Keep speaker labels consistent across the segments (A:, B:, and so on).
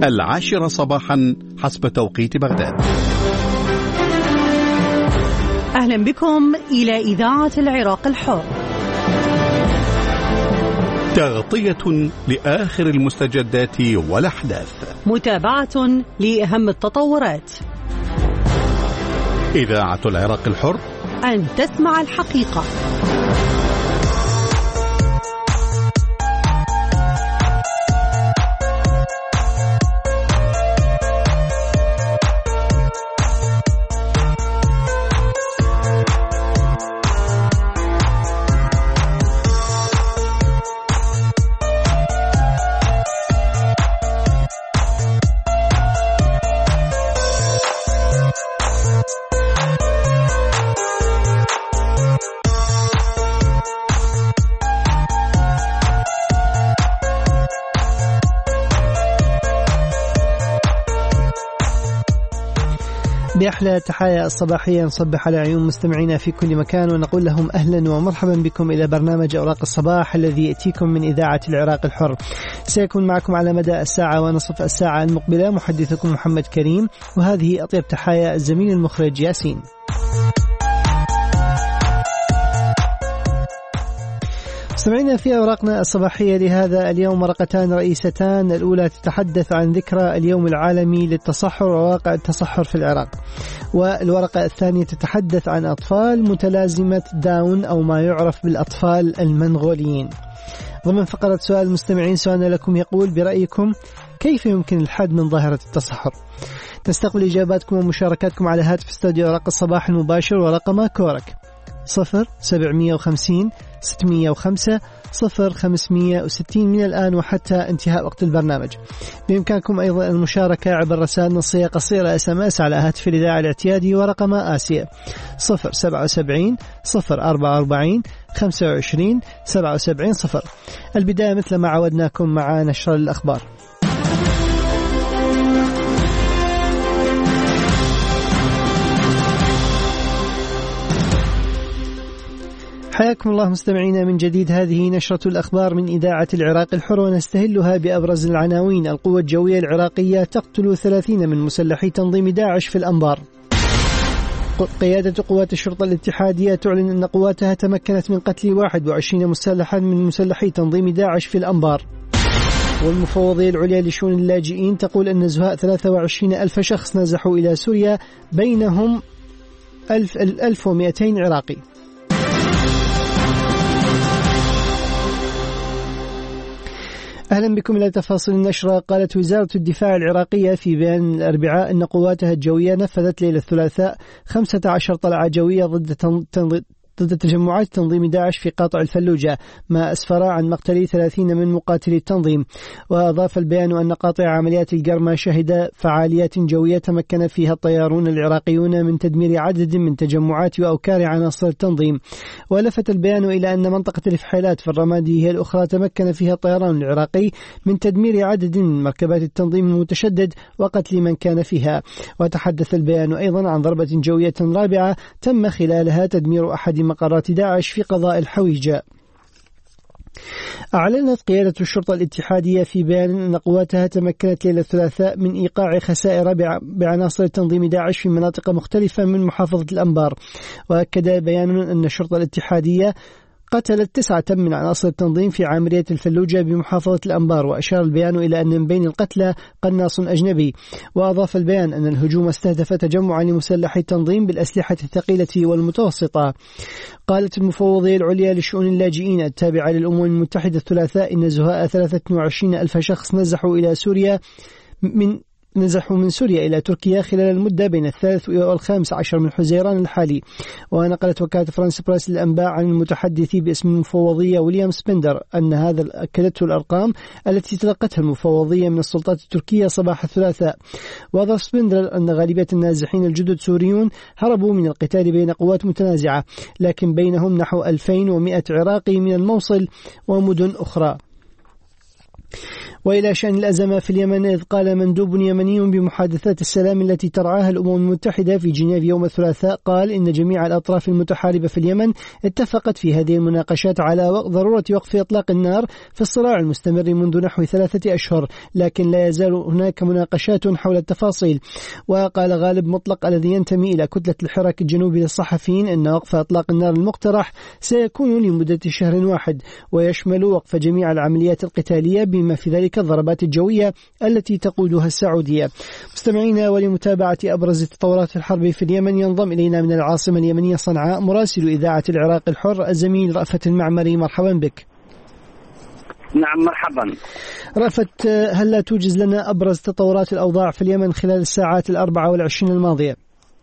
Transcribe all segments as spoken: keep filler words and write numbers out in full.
A: العاشرة صباحا حسب توقيت بغداد.
B: أهلا بكم إلى إذاعة العراق الحر،
A: تغطية لآخر المستجدات والأحداث،
B: متابعة لأهم التطورات.
A: إذاعة العراق الحر،
B: أن تسمع الحقيقة. بأحلى تحايا الصباحية نصبح على عيون مستمعينا في كل مكان ونقول لهم أهلا ومرحبا بكم إلى برنامج أوراق الصباح الذي يأتيكم من إذاعة العراق الحر. سيكون معكم على مدى الساعة ونصف الساعة المقبلة محدثكم محمد كريم، وهذه أطيب تحايا الزميل المخرج ياسين. سمعنا في أوراقنا الصباحية لهذا اليوم ورقتان رئيستان، الأولى تتحدث عن ذكرى اليوم العالمي للتصحر وواقع التصحر في العراق، والورقة الثانية تتحدث عن أطفال متلازمة داون أو ما يعرف بالأطفال المنغوليين. ضمن فقرة سؤال المستمعين سؤالنا لكم يقول: برأيكم كيف يمكن الحد من ظاهرة التصحر؟ نستقبل إجاباتكم ومشاركاتكم على هاتف استوديو أوراق الصباح المباشر ورقمه كورك صفر سبعمية وخمسين ستمية وخمسة صفر خمسمية وستين من الآن وحتى انتهاء وقت البرنامج. بإمكانكم أيضا المشاركة عبر رسائل نصية قصيرة اس ام اس على هاتف الإذاعة الاعتيادي ورقمه آسيا صفر سبعة وسبعين صفر أربعة وأربعين خمسة وعشرين سبعة وسبعين صفر. البداية مثل ما عودناكم مع نشر الأخبار. حياكم الله مستمعينا من جديد. هذه نشرة الأخبار من إذاعة العراق الحر، ونستهلها بأبرز العناوين. القوة الجوية العراقية تقتل ثلاثين من مسلحي تنظيم داعش في الأنبار. قيادة قوات الشرطة الاتحادية تعلن أن قواتها تمكنت من قتل واحد وعشرين مسلحا من مسلحي تنظيم داعش في الأنبار. والمفوضية العليا لشؤون اللاجئين تقول أن زهاء ثلاثة وعشرين ألف شخص نزحوا إلى سوريا، بينهم ألف ومئتين عراقي. أهلا بكم إلى تفاصيل النشرة. قالت وزارة الدفاع العراقية في بيان الأربعاء أن قواتها الجوية نفذت ليلة الثلاثاء خمسة عشر طلعة جوية ضد تنظيم ضد تجمعات تنظيم داعش في قاطع الفلوجة، ما أسفر عن مقتل ثلاثين من مقاتلي التنظيم. وأضاف البيان أن قاطع عمليات القرمة شهد فعاليات جوية تمكن فيها الطيارون العراقيون من تدمير عدد من تجمعات وأوكار عناصر التنظيم. ولفت البيان إلى أن منطقة الفحيلات في الرمادي هي الأخرى تمكن فيها الطيران العراقي من تدمير عدد من مركبات التنظيم المتشدد وقتل من كان فيها. وتحدث البيان أيضا عن ضربة جوية رابعة تم خلالها تدمير أحد مقرات داعش في قضاء الحويجة. أعلنت قيادة الشرطة الاتحادية في بيان أن قواتها تمكنت ليلة الثلاثاء من إيقاع خسائر بعناصر تنظيم داعش في مناطق مختلفة من محافظة الأنبار. وأكد بيان أن الشرطة الاتحادية قتلت تسعة من عناصر التنظيم في عامرية الفلوجة بمحافظة الأنبار. وأشار البيان إلى أن من بين القتلى قناص أجنبي. وأضاف البيان أن الهجوم استهدف تجمعا لمسلحي التنظيم بالأسلحة الثقيلة والمتوسطة. قالت المفوضية العليا لشؤون اللاجئين التابعة للأمم المتحدة الثلاثاء إن زهاء ثلاثة وعشرين ألف شخص نزحوا إلى سوريا من نزحوا من سوريا إلى تركيا خلال المدة بين الثالث والخامس عشر من حزيران الحالي. ونقلت وكالة فرانس بريس الأنباء عن المتحدث باسم المفوضية ويليام سبندر أن هذا أكدته الأرقام التي تلقتها المفوضية من السلطات التركية صباح الثلاثاء. وأضاف سبندر أن غالبية النازحين الجدد سوريون هربوا من القتال بين قوات متنازعة، لكن بينهم نحو ألفين ومئة عراقي من الموصل ومدن أخرى. وإلى شأن الأزمة في اليمن، إذ قال مندوب يمني بمحادثات السلام التي ترعاها الأمم المتحدة في جنيف يوم الثلاثاء، قال إن جميع الأطراف المتحاربة في اليمن اتفقت في هذه المناقشات على ضرورة وقف إطلاق النار في الصراع المستمر منذ نحو ثلاثة أشهر، لكن لا يزال هناك مناقشات حول التفاصيل. وقال غالب مطلق الذي ينتمي إلى كتلة الحراك الجنوبي للصحفيين أن وقف إطلاق النار المقترح سيكون لمدة شهر واحد، ويشمل وقف جميع العمليات القتالية بما في ذلك الضربات الجوية التي تقودها السعودية. مستمعينا، ولمتابعة أبرز تطورات الحرب في اليمن ينضم إلينا من العاصمة اليمنية صنعاء مراسل إذاعة العراق الحر الزميل رأفت المعمري. مرحبا بك.
C: نعم مرحبا.
B: رأفت، هل لا توجز لنا أبرز تطورات الأوضاع في اليمن خلال الساعات الأربعة والعشرين الماضية؟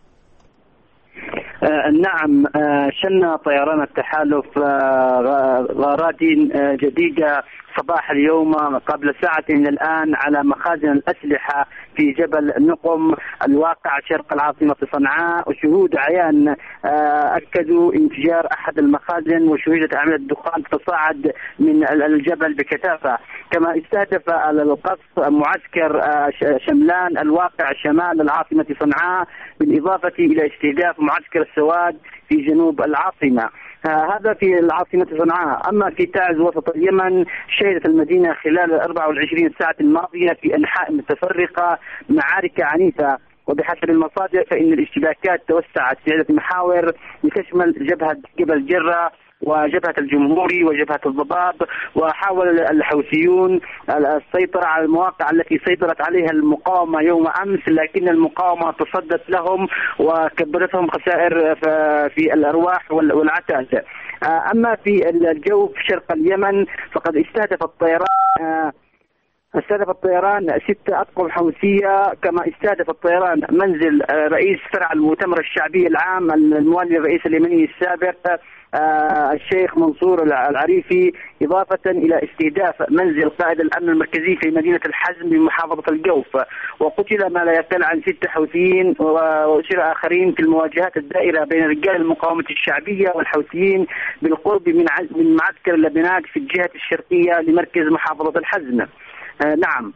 C: آه نعم، آه شن طيران التحالف آه غارات آه جديدة صباح اليوم قبل ساعة من الآن على مخازن الأسلحة في جبل النقم الواقع شرق العاصمة صنعاء، وشهود عيان أكدوا انفجار أحد المخازن وشهدت أعمال الدخان تصاعد من الجبل بكثافة. كما استهدف القصف معسكر شملان الواقع شمال العاصمة صنعاء، بالإضافة إلى استهداف معسكر السواد في جنوب العاصمة. هذا في العاصمة صنعاء. أما في تعز وسط اليمن، شهدت المدينة خلال الأربع والعشرين ساعة الماضية في أنحاء متفرقة معارك عنيفة، وبحسب المصادر فإن الاشتباكات توسعت في عدة محاور لتشمل جبهة جبل جرة وجبهة الجمهوري وجبهة الضباب. وحاول الحوثيون السيطرة على المواقع التي سيطرت عليها المقاومة يوم أمس، لكن المقاومة تصدت لهم وكبرتهم خسائر في الأرواح والعتاد. أما في الجو في شرق اليمن فقد استهدف الطيران استهدف الطيران ستة أطقم حوثية، كما استهدف الطيران منزل رئيس فرع المؤتمر الشعبي العام الموالي للرئيس اليمني السابق آه الشيخ منصور العريفي، إضافة إلى استهداف منزل قائد الأمن المركزي في مدينة الحزم بمحافظة الجوف. وقتل ما لا يقل عن ستة حوثيين وأسر آخرين في المواجهات الدائرة بين رجال المقاومة الشعبية والحوثيين بالقرب من من معسكر لبنان في الجهة الشرقية لمركز محافظة الحزم. آه نعم.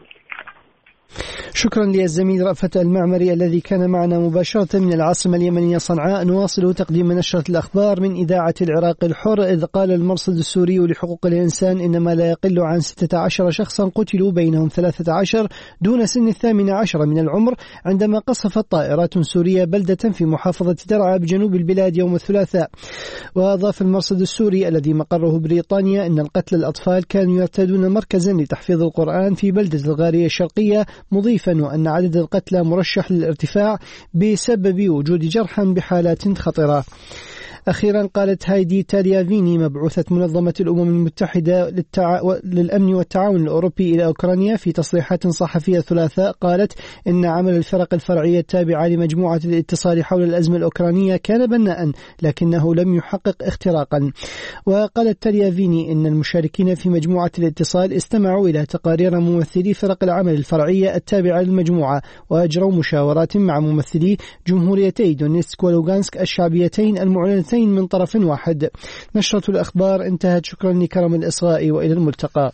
B: شكرا للزميل رأفت المعمري الذي كان معنا مباشرة من العاصمة اليمنية صنعاء. نواصل تقديم نشرة الأخبار من إذاعة العراق الحر. إذ قال المرصد السوري لحقوق الإنسان إن ما لا يقل عن ستة عشر شخصا قتلوا، بينهم ثلاثة عشر دون سن الثامنة عشر من العمر، عندما قصفت طائرات سورية بلدة في محافظة درعا بجنوب البلاد يوم الثلاثاء. وأضاف المرصد السوري الذي مقره بريطانيا أن القتلى الأطفال كانوا يرتادون مركزا لتحفيظ القرآن في بلدة الغارية الشرقية، مضيفا وأن عدد القتلى مرشح للارتفاع بسبب وجود جرحى بحالات خطرة. أخيرا قالت هايدي تاليافيني مبعوثة منظمة الأمم المتحدة للتع... للأمن والتعاون الأوروبي إلى أوكرانيا في تصريحات صحفية الثلاثاء، قالت إن عمل الفرق الفرعية التابعة لمجموعة الاتصال حول الأزمة الأوكرانية كان بناء لكنه لم يحقق اختراقا. وقالت تاليافيني إن المشاركين في مجموعة الاتصال استمعوا إلى تقارير ممثلي فرق العمل الفرعية التابعة للمجموعة، وأجروا مشاورات مع ممثلي جمهوريتي دونيتسك ولوغانسك الشعبيتين المعلنتين من طرف واحد. نشرة الأخبار انتهت. شكرا لكرم الإصغاء وإلى الملتقى.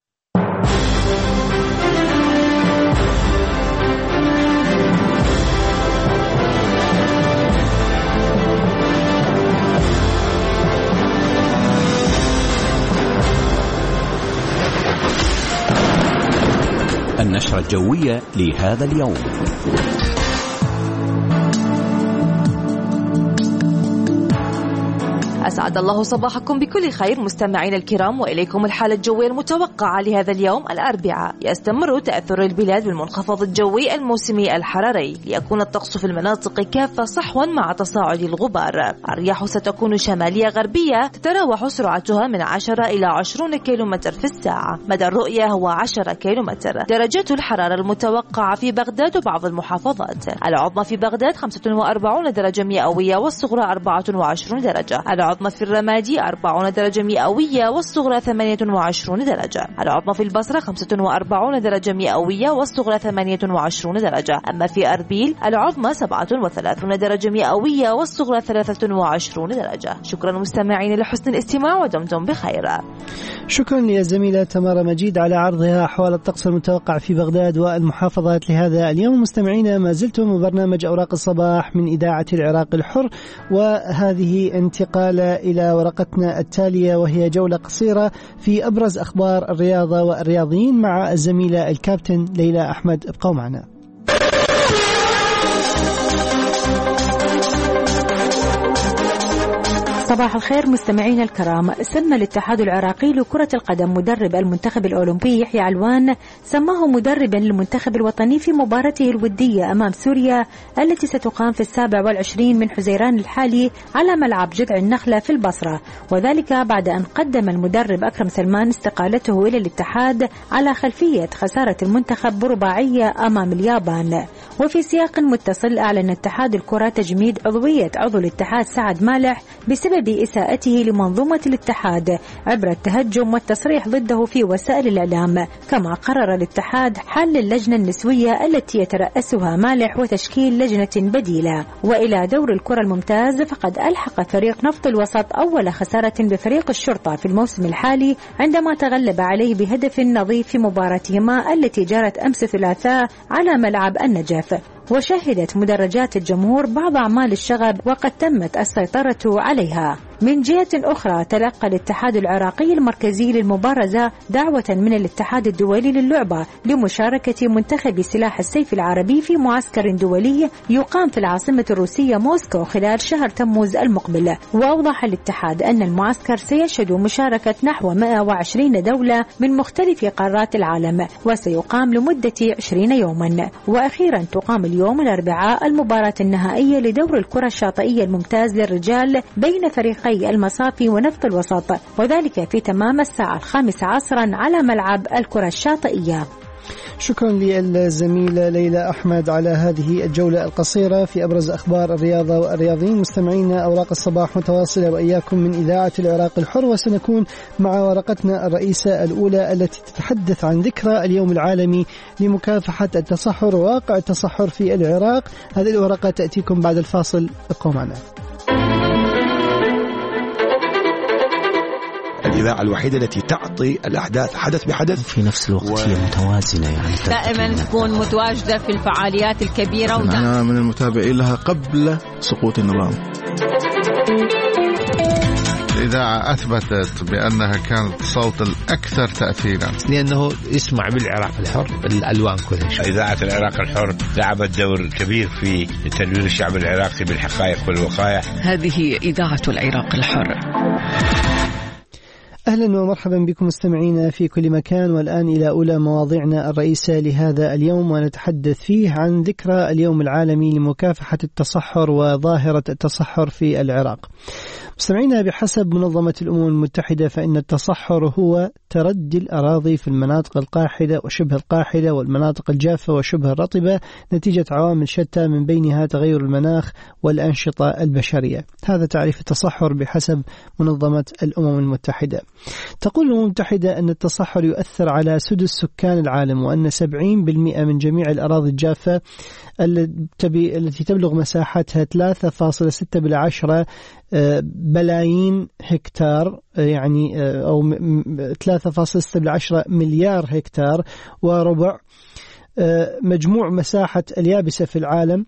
D: النشرة الجوية لهذا اليوم.
E: أسعد الله صباحكم بكل خير مستمعين الكرام، وإليكم الحالة الجوية المتوقعة لهذا اليوم الأربعاء. يستمر تأثر البلاد بالمنخفض الجوي الموسمي الحراري، ليكون الطقس في المناطق كافة صحوا مع تصاعد الغبار. الرياح ستكون شمالية غربية تتراوح سرعتها من عشرة إلى عشرين كيلومتر في الساعة، مدى الرؤية هو عشرة كيلومتر. درجات الحرارة المتوقعة في بغداد وبعض المحافظات: العظمى في بغداد خمسة وأربعين درجة مئوية والصغرى أربعة وعشرين درجة، العظمى في الرمادي أربعون درجة مئوية والصغرى ثمانية وعشرون درجة. العظمى في البصرة خمسة وأربعون درجة مئوية والصغرى ثمانية وعشرون درجة. أما في أربيل العظمى سبعة وثلاثون درجة مئوية والصغرى ثلاثة وعشرون درجة. شكرا مستمعين لحسن الاستماع ودمتم بخير.
B: شكرا للزميلة تمارا مجيد على عرضها أحوال الطقس المتوقع في بغداد والمحافظات لهذا اليوم. مستمعين ما زلتم برنامج أوراق الصباح من إذاعة العراق الحر، وهذه انتقالة إلى ورقتنا التالية وهي جولة قصيرة في أبرز أخبار الرياضة والرياضيين مع الزميلة الكابتن ليلى أحمد. ابقوا معنا.
F: صباح الخير مستمعين الكرام. سمى الاتحاد العراقي لكرة القدم مدرب المنتخب الأولمبي يحيى علوان، سماه مدربا للمنتخب الوطني في مباراته الودية أمام سوريا التي ستقام في السابع والعشرين من حزيران الحالي على ملعب جذع النخلة في البصرة، وذلك بعد أن قدم المدرب أكرم سلمان استقالته إلى الاتحاد على خلفية خسارة المنتخب برباعية أمام اليابان. وفي سياق متصل أعلن اتحاد الكرة تجميد عضوية عضو الاتحاد سعد مالح بسبب بإساءته لمنظومة الاتحاد عبر التهجم والتصريح ضده في وسائل الإعلام. كما قرر الاتحاد حل اللجنة النسوية التي يترأسها مالح وتشكيل لجنة بديلة. وإلى دور الكرة الممتاز، فقد ألحق فريق نفط الوسط أول خسارة بفريق الشرطة في الموسم الحالي عندما تغلب عليه بهدف نظيف في مباراتهما التي جرت أمس ثلاثاء على ملعب النجف. وشهدت مدرجات الجمهور بعض أعمال الشغب وقد تمت السيطرة عليها. من جهة أخرى، تلقى الاتحاد العراقي المركزي للمبارزة دعوة من الاتحاد الدولي للعبة لمشاركة منتخب سلاح السيف العربي في معسكر دولي يقام في العاصمة الروسية موسكو خلال شهر تموز المقبل. وأوضح الاتحاد أن المعسكر سيشهد مشاركة نحو مئة وعشرين دولة من مختلف قارات العالم، وسيقام لمدة عشرين يوما. وأخيرا تقام اليوم الأربعاء المباراة النهائية لدور الكرة الشاطئية الممتاز للرجال بين فريقي المصافي ونفط الوسط، وذلك في تمام الساعة الخامسة عصرا على ملعب الكرة الشاطئية.
B: شكرا للزميلة ليلى أحمد على هذه الجولة القصيرة في أبرز أخبار الرياضة والرياضيين. مستمعينا، أوراق الصباح متواصلة وإياكم من إذاعة العراق الحر، وسنكون مع ورقتنا الرئيسة الأولى التي تتحدث عن ذكرى اليوم العالمي لمكافحة التصحر وواقع التصحر في العراق. هذه الورقة تأتيكم بعد الفاصل، ابقوا معنا.
G: الإذاعة الوحيدة التي تعطي الأحداث حدث بحدث
H: في نفس الوقت و... هي متوازنة، يعني
I: دائما تكون متواجدة في الفعاليات الكبيرة.
J: أنا من المتابعين لها قبل سقوط النظام.
K: الإذاعة أثبتت بأنها كانت صوت الأكثر تأثيرا،
L: لأنه يسمع بالعراق الحر الألوان كلها.
M: إذاعة العراق الحر لعبت دور كبير في تدوير الشعب العراقي بالحقائق والوقائع.
N: هذه إذاعة العراق الحر.
B: أهلا ومرحبا بكم مستمعينا في كل مكان، والآن إلى أولى مواضيعنا الرئيسة لهذا اليوم، ونتحدث فيه عن ذكرى اليوم العالمي لمكافحة التصحر وظاهرة التصحر في العراق. مستمعينا، بحسب منظمة الأمم المتحدة فإن التصحر هو تردي الأراضي في المناطق القاحلة وشبه القاحلة والمناطق الجافة وشبه الرطبة نتيجة عوامل شتى من بينها تغير المناخ والأنشطة البشرية. هذا تعريف التصحر بحسب منظمة الأمم المتحدة. تقول الأمم المتحدة أن التصحر يؤثر على سدس سكان العالم، وأن سبعين بالمئة من جميع الأراضي الجافة التي تبلغ مساحتها ثلاثة فاصلة ستة بالعشرة بلايين هكتار، يعني أو ثلاثة فاصلة ستة بالعشرة مليار هكتار وربع، مجموع مساحة اليابسة في العالم،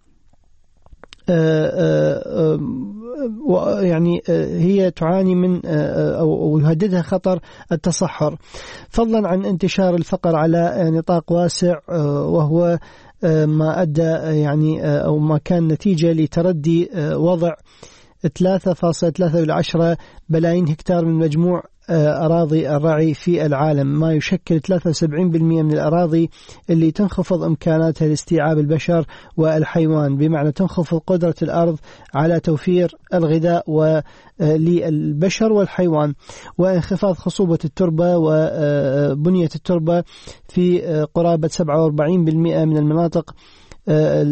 B: يعني هي تعاني من أو يهددها خطر التصحر، فضلا عن انتشار الفقر على نطاق واسع، وهو ما أدى يعني أو ما كان نتيجة لتردي وضع ثلاثة فاصلة ثلاثة بالعشرة بلايين هكتار من مجموع أراضي الرعي في العالم، ما يشكل ثلاثة وسبعين بالمئة من الأراضي اللي تنخفض إمكاناتها لاستيعاب البشر والحيوان، بمعنى تنخفض قدرة الأرض على توفير الغذاء للبشر والحيوان، وانخفاض خصوبة التربة وبنية التربة في قرابة سبعة وأربعين بالمئة من المناطق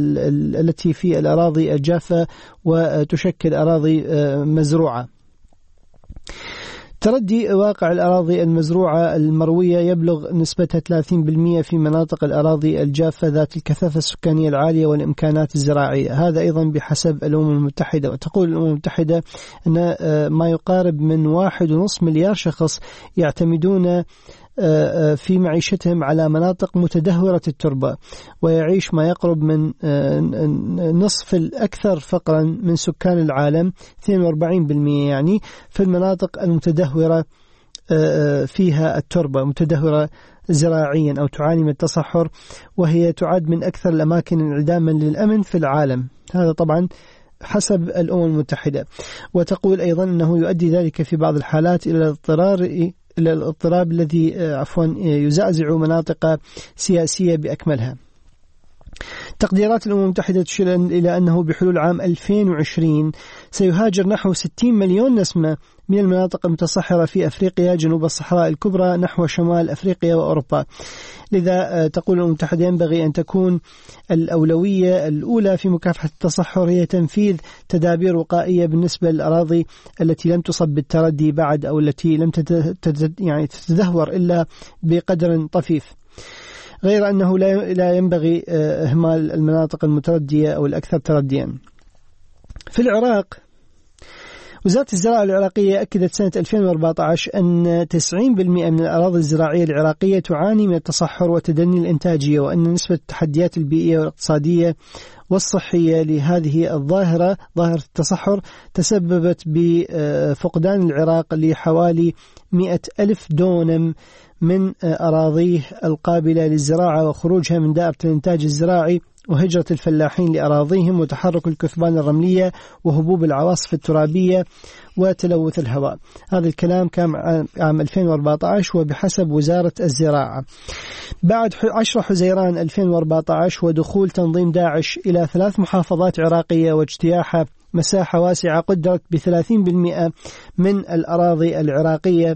B: التي في الأراضي الجافة وتشكل أراضي مزروعة. تردي واقع الأراضي المزروعة المروية يبلغ نسبتها ثلاثين بالمئة في مناطق الأراضي الجافة ذات الكثافة السكانية العالية والإمكانات الزراعية. هذا أيضا بحسب الأمم المتحدة. وتقول الأمم المتحدة أن ما يقارب من واحد ونصف مليار شخص يعتمدون في معيشتهم على مناطق متدهورة التربة، ويعيش ما يقرب من نصف الأكثر فقرا من سكان العالم اثنين وأربعين بالمئة يعني في المناطق المتدهورة فيها التربة، متدهورة زراعيا أو تعاني من التصحر، وهي تعد من أكثر الأماكن انعداما للأمن في العالم. هذا طبعا حسب الأمم المتحدة. وتقول أيضا أنه يؤدي ذلك في بعض الحالات إلى اضطرار إلى الاضطراب الذي عفوا يزعزع مناطق سياسية بأكملها. تقديرات الأمم المتحدة تشير إلى أنه بحلول عام ألفين وعشرين سيهاجر نحو ستين مليون نسمة من المناطق المتصحرة في أفريقيا جنوب الصحراء الكبرى نحو شمال أفريقيا وأوروبا. لذا تقول الأمم المتحدة ينبغي أن تكون الأولوية الأولى في مكافحة التصحر هي تنفيذ تدابير وقائية بالنسبة للأراضي التي لم تصب بالتردي بعد أو التي لم تتد يعني تتدهور إلا بقدر طفيف. غير أنه لا ينبغي إهمال المناطق المتردية أو الأكثر ترديا. في العراق وزارة الزراعة العراقية أكدت سنة ألفين وأربعة عشر أن تسعين بالمئة من الأراضي الزراعية العراقية تعاني من التصحر وتدني الإنتاجية، وأن نسبة التحديات البيئية والاقتصادية والصحية لهذه الظاهرة ظاهرة التصحر تسببت بفقدان العراق لحوالي مئة ألف دونم من أراضيه القابلة للزراعة وخروجها من دائرة الإنتاج الزراعي وهجرة الفلاحين لأراضيهم وتحرك الكثبان الرملية وهبوب العواصف الترابية وتلوث الهواء. هذا الكلام كان عام ألفين وأربعة عشر وبحسب وزارة الزراعة. بعد عشرة حزيران ألفين وأربعة عشر ودخول تنظيم داعش إلى ثلاث محافظات عراقية واجتياح مساحة واسعة قدرت بثلاثين بالمئة من الأراضي العراقية،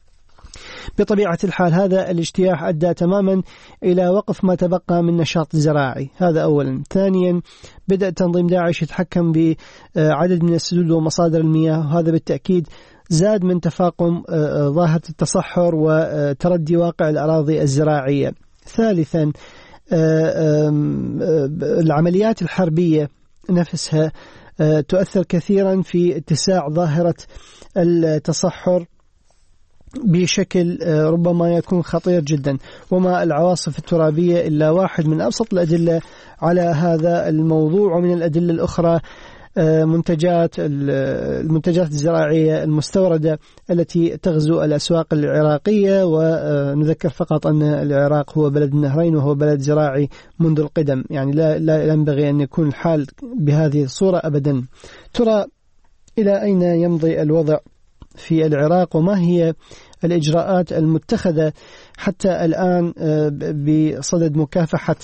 B: بطبيعة الحال هذا الاجتياح أدى تماما إلى وقف ما تبقى من نشاط زراعي. هذا أولا. ثانيا بدأ تنظيم داعش يتحكم بعدد من السدود ومصادر المياه، وهذا بالتأكيد زاد من تفاقم ظاهرة التصحر وتردي واقع الأراضي الزراعية. ثالثا العمليات الحربية نفسها تؤثر كثيرا في اتساع ظاهرة التصحر بشكل ربما يكون خطير جدا، وما العواصف الترابية إلا واحد من أبسط الأدلة على هذا الموضوع. ومن الأدلة الأخرى منتجات المنتجات الزراعية المستوردة التي تغزو الأسواق العراقية. ونذكر فقط أن العراق هو بلد النهرين وهو بلد زراعي منذ القدم، يعني لا, لا ينبغي أن يكون الحال بهذه الصورة أبدا. ترى إلى أين يمضي الوضع في العراق، وما هي الإجراءات المتخذة حتى الآن بصدد مكافحة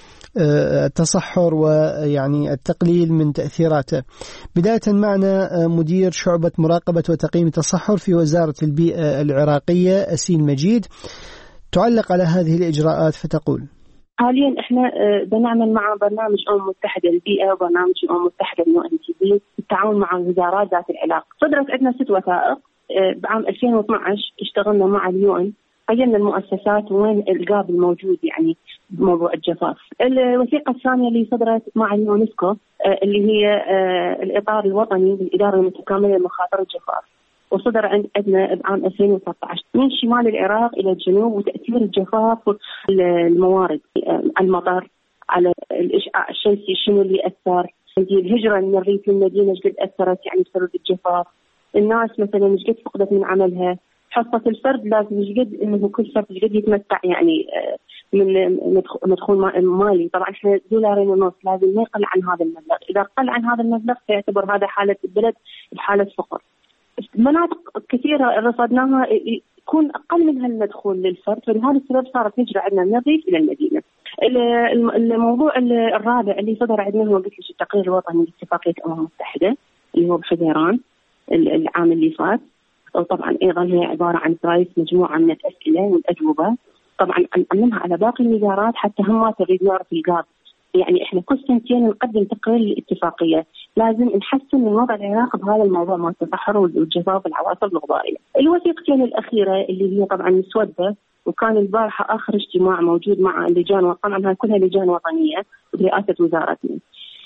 B: التصحر ويعني التقليل من تأثيراته؟ بداية معنا مدير شعبة مراقبة وتقييم التصحر في وزارة البيئة العراقية أسيل مجيد، تعلق على هذه الإجراءات فتقول:
O: حاليا احنا بنعمل مع برنامج الامم المتحده للبيئه وبرنامج الامم المتحده لليو ان تي بي بالتعاون مع الوزارات ذات العلاقه. صدرت عندنا ست وثائق بعام ألفين واثني عشر، اشتغلنا مع اليو ان، قيمنا المؤسسات وين الجاب الموجود يعني بموضوع الجفاف. الوثيقه الثانيه اللي صدرت مع اليونسكو اللي هي الاطار الوطني للاداره المتكامله لمخاطر الجفاف، وصدر عندنا بعام ألفين وثلاثة عشر من شمال العراق إلى الجنوب، وتأثير الجفاف الموارد، المطر على الإشعاع الشمسي شنو اللي أثر، الهجرة من الريف للمدينة ايش قد أثرت يعني بسبب الجفاف، الناس مثلا ايش قد فقدت من عملها، حصة الفرد لازم ايش قد إنه كل فرد ايش قد يتمتع يعني من مدخول مالي. طبعا احنا دولارين ونص لازم ما يقل عن هذا المبلغ، إذا قل عن هذا المبلغ سيعتبر هذا حالة البلد بحالة فقر. مناطق كثيرة رصدناها يكون أقل من هالمدخول للفرد، فلهذا السبب صارت هجرة عندنا من الريف إلى المدينة. الموضوع الرابع اللي صدر عندنا هو قلت لك التقرير الوطني لاتفاقية الأمم المتحدة اللي هو بحزيران العام اللي فات، وطبعا أيضا هي عبارة عن برايس مجموعة من الأسئلة والأجوبة، طبعا نعممها على باقي الوزارات حتى هم ما تريد نعرف الجاب يعني إحنا كل سنتين نقدم تقرير للاتفاقية، لازم نحسن من وضع العراق بهذا الموضوع مع التصحر والجفاف والعواصف الغبارية. الوثيقتين الأخيرة اللي هي طبعا مسودة، وكان البارحة آخر اجتماع موجود مع اللجان، وطبعا كلها لجان وطنية برئاسة وزارتنا.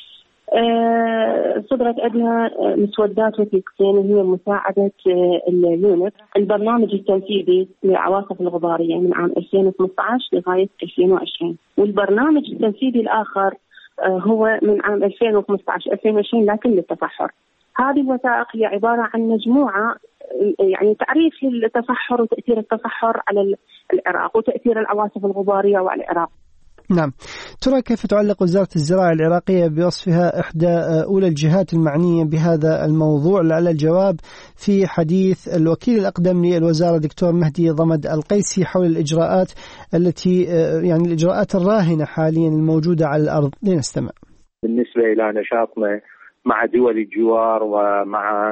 O: أه صدرت عندنا مسودات وثيقتين هي مساعدة اليونت البرنامج التنفيذي للعواصف الغبارية من عام ألفين وخمسة عشر لغاية ألفين وعشرين، والبرنامج التنفيذي الآخر أه هو من عام ألفين وخمسة عشر ألفين وعشرين لكن للتصحر. هذه الوثائق هي عبارة عن مجموعة يعني تعريف للتصحر وتأثير التصحر على العراق وتأثير العواصف الغبارية وعلى العراق.
B: نعم، ترى كيف تعلق وزارة الزراعة العراقية بوصفها إحدى أولى الجهات المعنية بهذا الموضوع؟ لعل الجواب في حديث الوكيل الأقدم للوزارة دكتور مهدي ضمد القيسي حول الإجراءات التي يعني الإجراءات الراهنة حاليا الموجودة على الأرض. لنستمع.
P: بالنسبة إلى نشاطنا مع دول الجوار ومع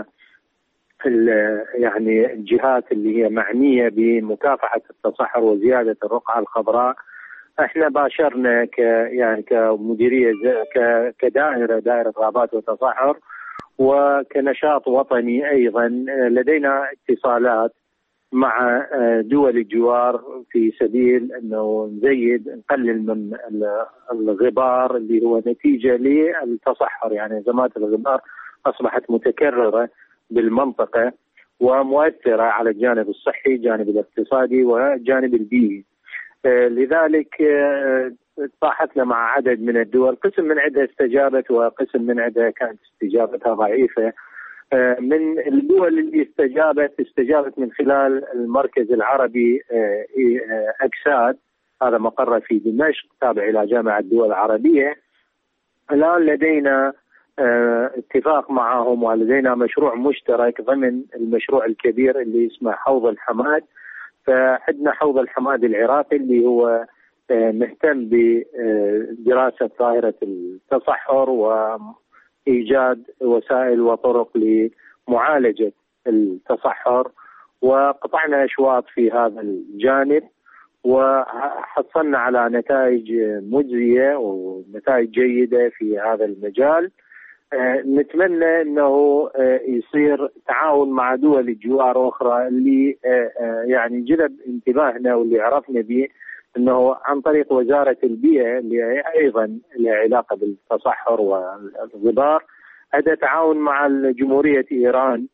P: يعني الجهات اللي هي معنية بمكافحة التصحر وزيادة الرقعة الخضراء، احنا باشرنا ك يعني كمديريه ك كدائره دائره غابات وتصحر وكنشاط وطني ايضا لدينا اتصالات مع دول الجوار في سبيل انه نزيد نقلل من الغبار اللي هو نتيجه للتصحر. يعني ازمات الغبار اصبحت متكرره بالمنطقه ومؤثره على الجانب الصحي، الجانب الاقتصادي والجانب البيئي. لذلك طاحتنا مع عدد من الدول، قسم من عندها استجابت وقسم من عندها كانت استجابتها ضعيفة. من الدول اللي استجابت استجابت من خلال المركز العربي أكساد، هذا مقر في دمشق تابع إلى جامعة الدول العربية. الآن لدينا اتفاق معهم ولدينا مشروع مشترك ضمن المشروع الكبير اللي اسمه حوض الحماد. فعندنا حوض الحماد العراقي اللي هو مهتم بدراسة ظاهرة التصحر وإيجاد وسائل وطرق لمعالجة التصحر، وقطعنا أشواط في هذا الجانب وحصلنا على نتائج مجزية ونتائج جيدة في هذا المجال. نتمنى أنه يصير تعاون مع دول الجوار أخرى اللي يعني جلب انتباهنا واللي عرفنا به أنه عن طريق وزارة البيئة اللي أيضا لها علاقة بالتصحر والغبار، هذا تعاون مع جمهورية إيران،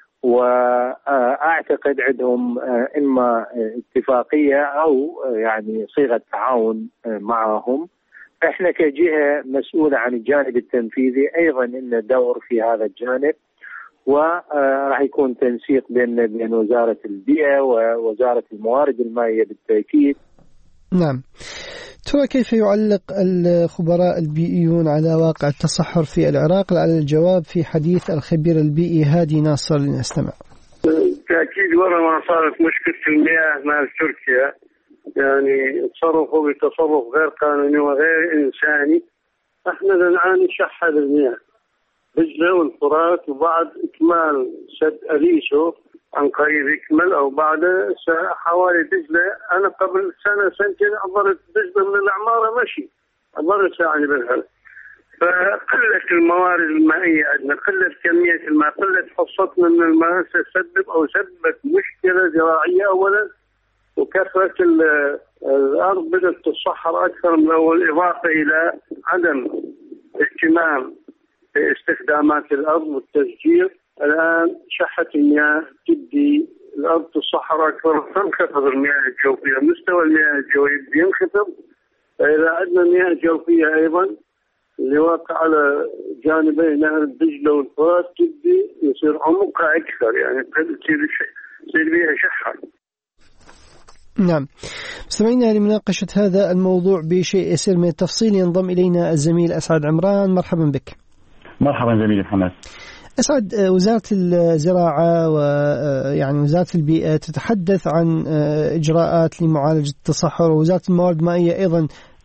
P: وأعتقد عندهم إما اتفاقية أو يعني صيغة تعاون معهم. احنا كجهة مسؤولة عن الجانب التنفيذي ايضا لنا دور في هذا الجانب، وراح يكون تنسيق بين بين وزارة البيئة ووزارة الموارد المائية بالتأكيد.
B: نعم، ترى كيف يعلق الخبراء البيئيون على واقع التصحر في العراق؟ على الجواب في حديث الخبير البيئي هادي ناصر. لنستمع.
Q: بالتأكيد ورا ما صارت مشكلة المياه مع تركيا، يعني تصرفوا بتصرف غير قانوني وغير إنساني. احنا نعاني شحة المياه دجلة والفرات، وبعد إكمال سد أليسو عن قريب يكمل أو بعد حوالي دجلة. أنا قبل سنة سنتين عبرت دجلة من العمارة مشي، عبرت يعني بالهل. فقلة الموارد المائية عندنا، قلة كمية الماء، قلة حصتنا من الماء ستسبب أو سببت مشكلة زراعية أولا، وكثرة الأرض بدأت تصحر أكثر من أول، إضافة إلى عدم اهتمام باستخدامات الأرض والتشجير. الآن شحة المياه تبدي الأرض تصحر أكثر، تنخفض المياه الجوفية، مستوى المياه الجوفية ينخفض. فإذا عندنا مياه جوفية أيضا اللي واقع على جانبي نهر الدجلة والفرات تبدي يصير عمقها أكثر، يعني تصير بها شحة.
B: نعم، مستمعينا لمناقشة هذا الموضوع بشيء يسير من التفصيل ينضم إلينا الزميل أسعد عمران. مرحبا بك.
R: مرحبا زميلي محمد.
B: أسعد، وزارة الزراعة ويعني وزارة البيئة تتحدث عن إجراءات لمعالجة التصحر، ووزارة الموارد المائية أيضا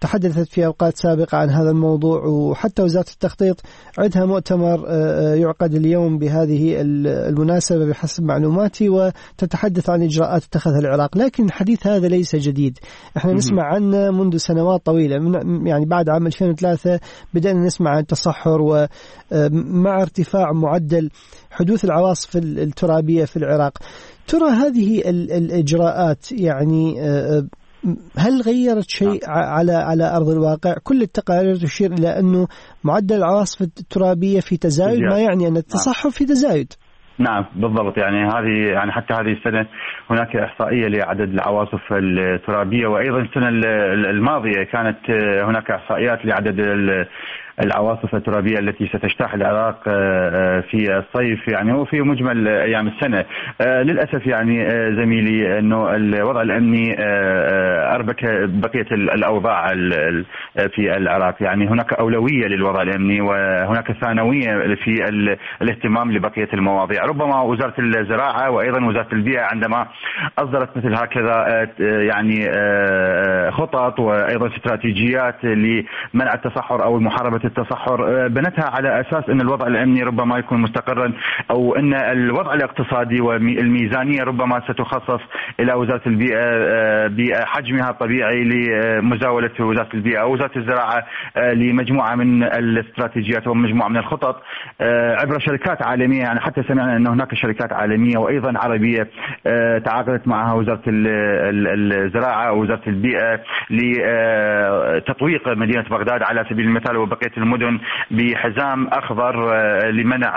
B: تحدثت في أوقات سابقة عن هذا الموضوع، وحتى وزارة التخطيط عندها مؤتمر يعقد اليوم بهذه المناسبة بحسب معلوماتي، وتتحدث عن إجراءات اتخذها العراق. لكن الحديث هذا ليس جديد، احنا نسمع عنه منذ سنوات طويلة، من يعني بعد عام ألفين وثلاثة بدأنا نسمع عن التصحر، ومع ارتفاع معدل حدوث العواصف الترابية في العراق. ترى هذه الإجراءات يعني هل غيرت شيء على على أرض الواقع؟ كل التقارير تشير إلى أنه معدل العواصف الترابية في تزايد، ما يعني أن التصحر في تزايد.
R: نعم بالضبط، يعني هذه يعني حتى هذه السنة هناك إحصائية لعدد العواصف الترابية، وأيضا السنة الماضية كانت هناك إحصائيات لعدد العواصف الترابية التي ستجتاح العراق في الصيف يعني وفي مجمل أيام السنة. للأسف يعني زميلي أنه الوضع الأمني أربك بقية الأوضاع في العراق، يعني هناك أولوية للوضع الأمني وهناك ثانوية في الاهتمام لبقية المواضيع. ربما وزارة الزراعة وأيضا وزارة البيئة عندما أصدرت مثل هكذا يعني خطط وأيضا استراتيجيات لمنع التصحر أو محاربة التصحر، بنتها على أساس أن الوضع الأمني ربما يكون مستقرا، أو أن الوضع الاقتصادي والميزانية ربما ستخصص إلى وزارة البيئة بحجمها الطبيعي لمزاولة وزارة البيئة أو وزارة الزراعة لمجموعة من الاستراتيجيات ومجموعة من الخطط عبر شركات عالمية. يعني حتى سمعنا أن هناك شركات عالمية وأيضا عربية تعاقدت معها وزارة الزراعة أو وزارة البيئة لتطويق مدينة بغداد على سبيل المثال وبقية المدن بحزام أخضر لمنع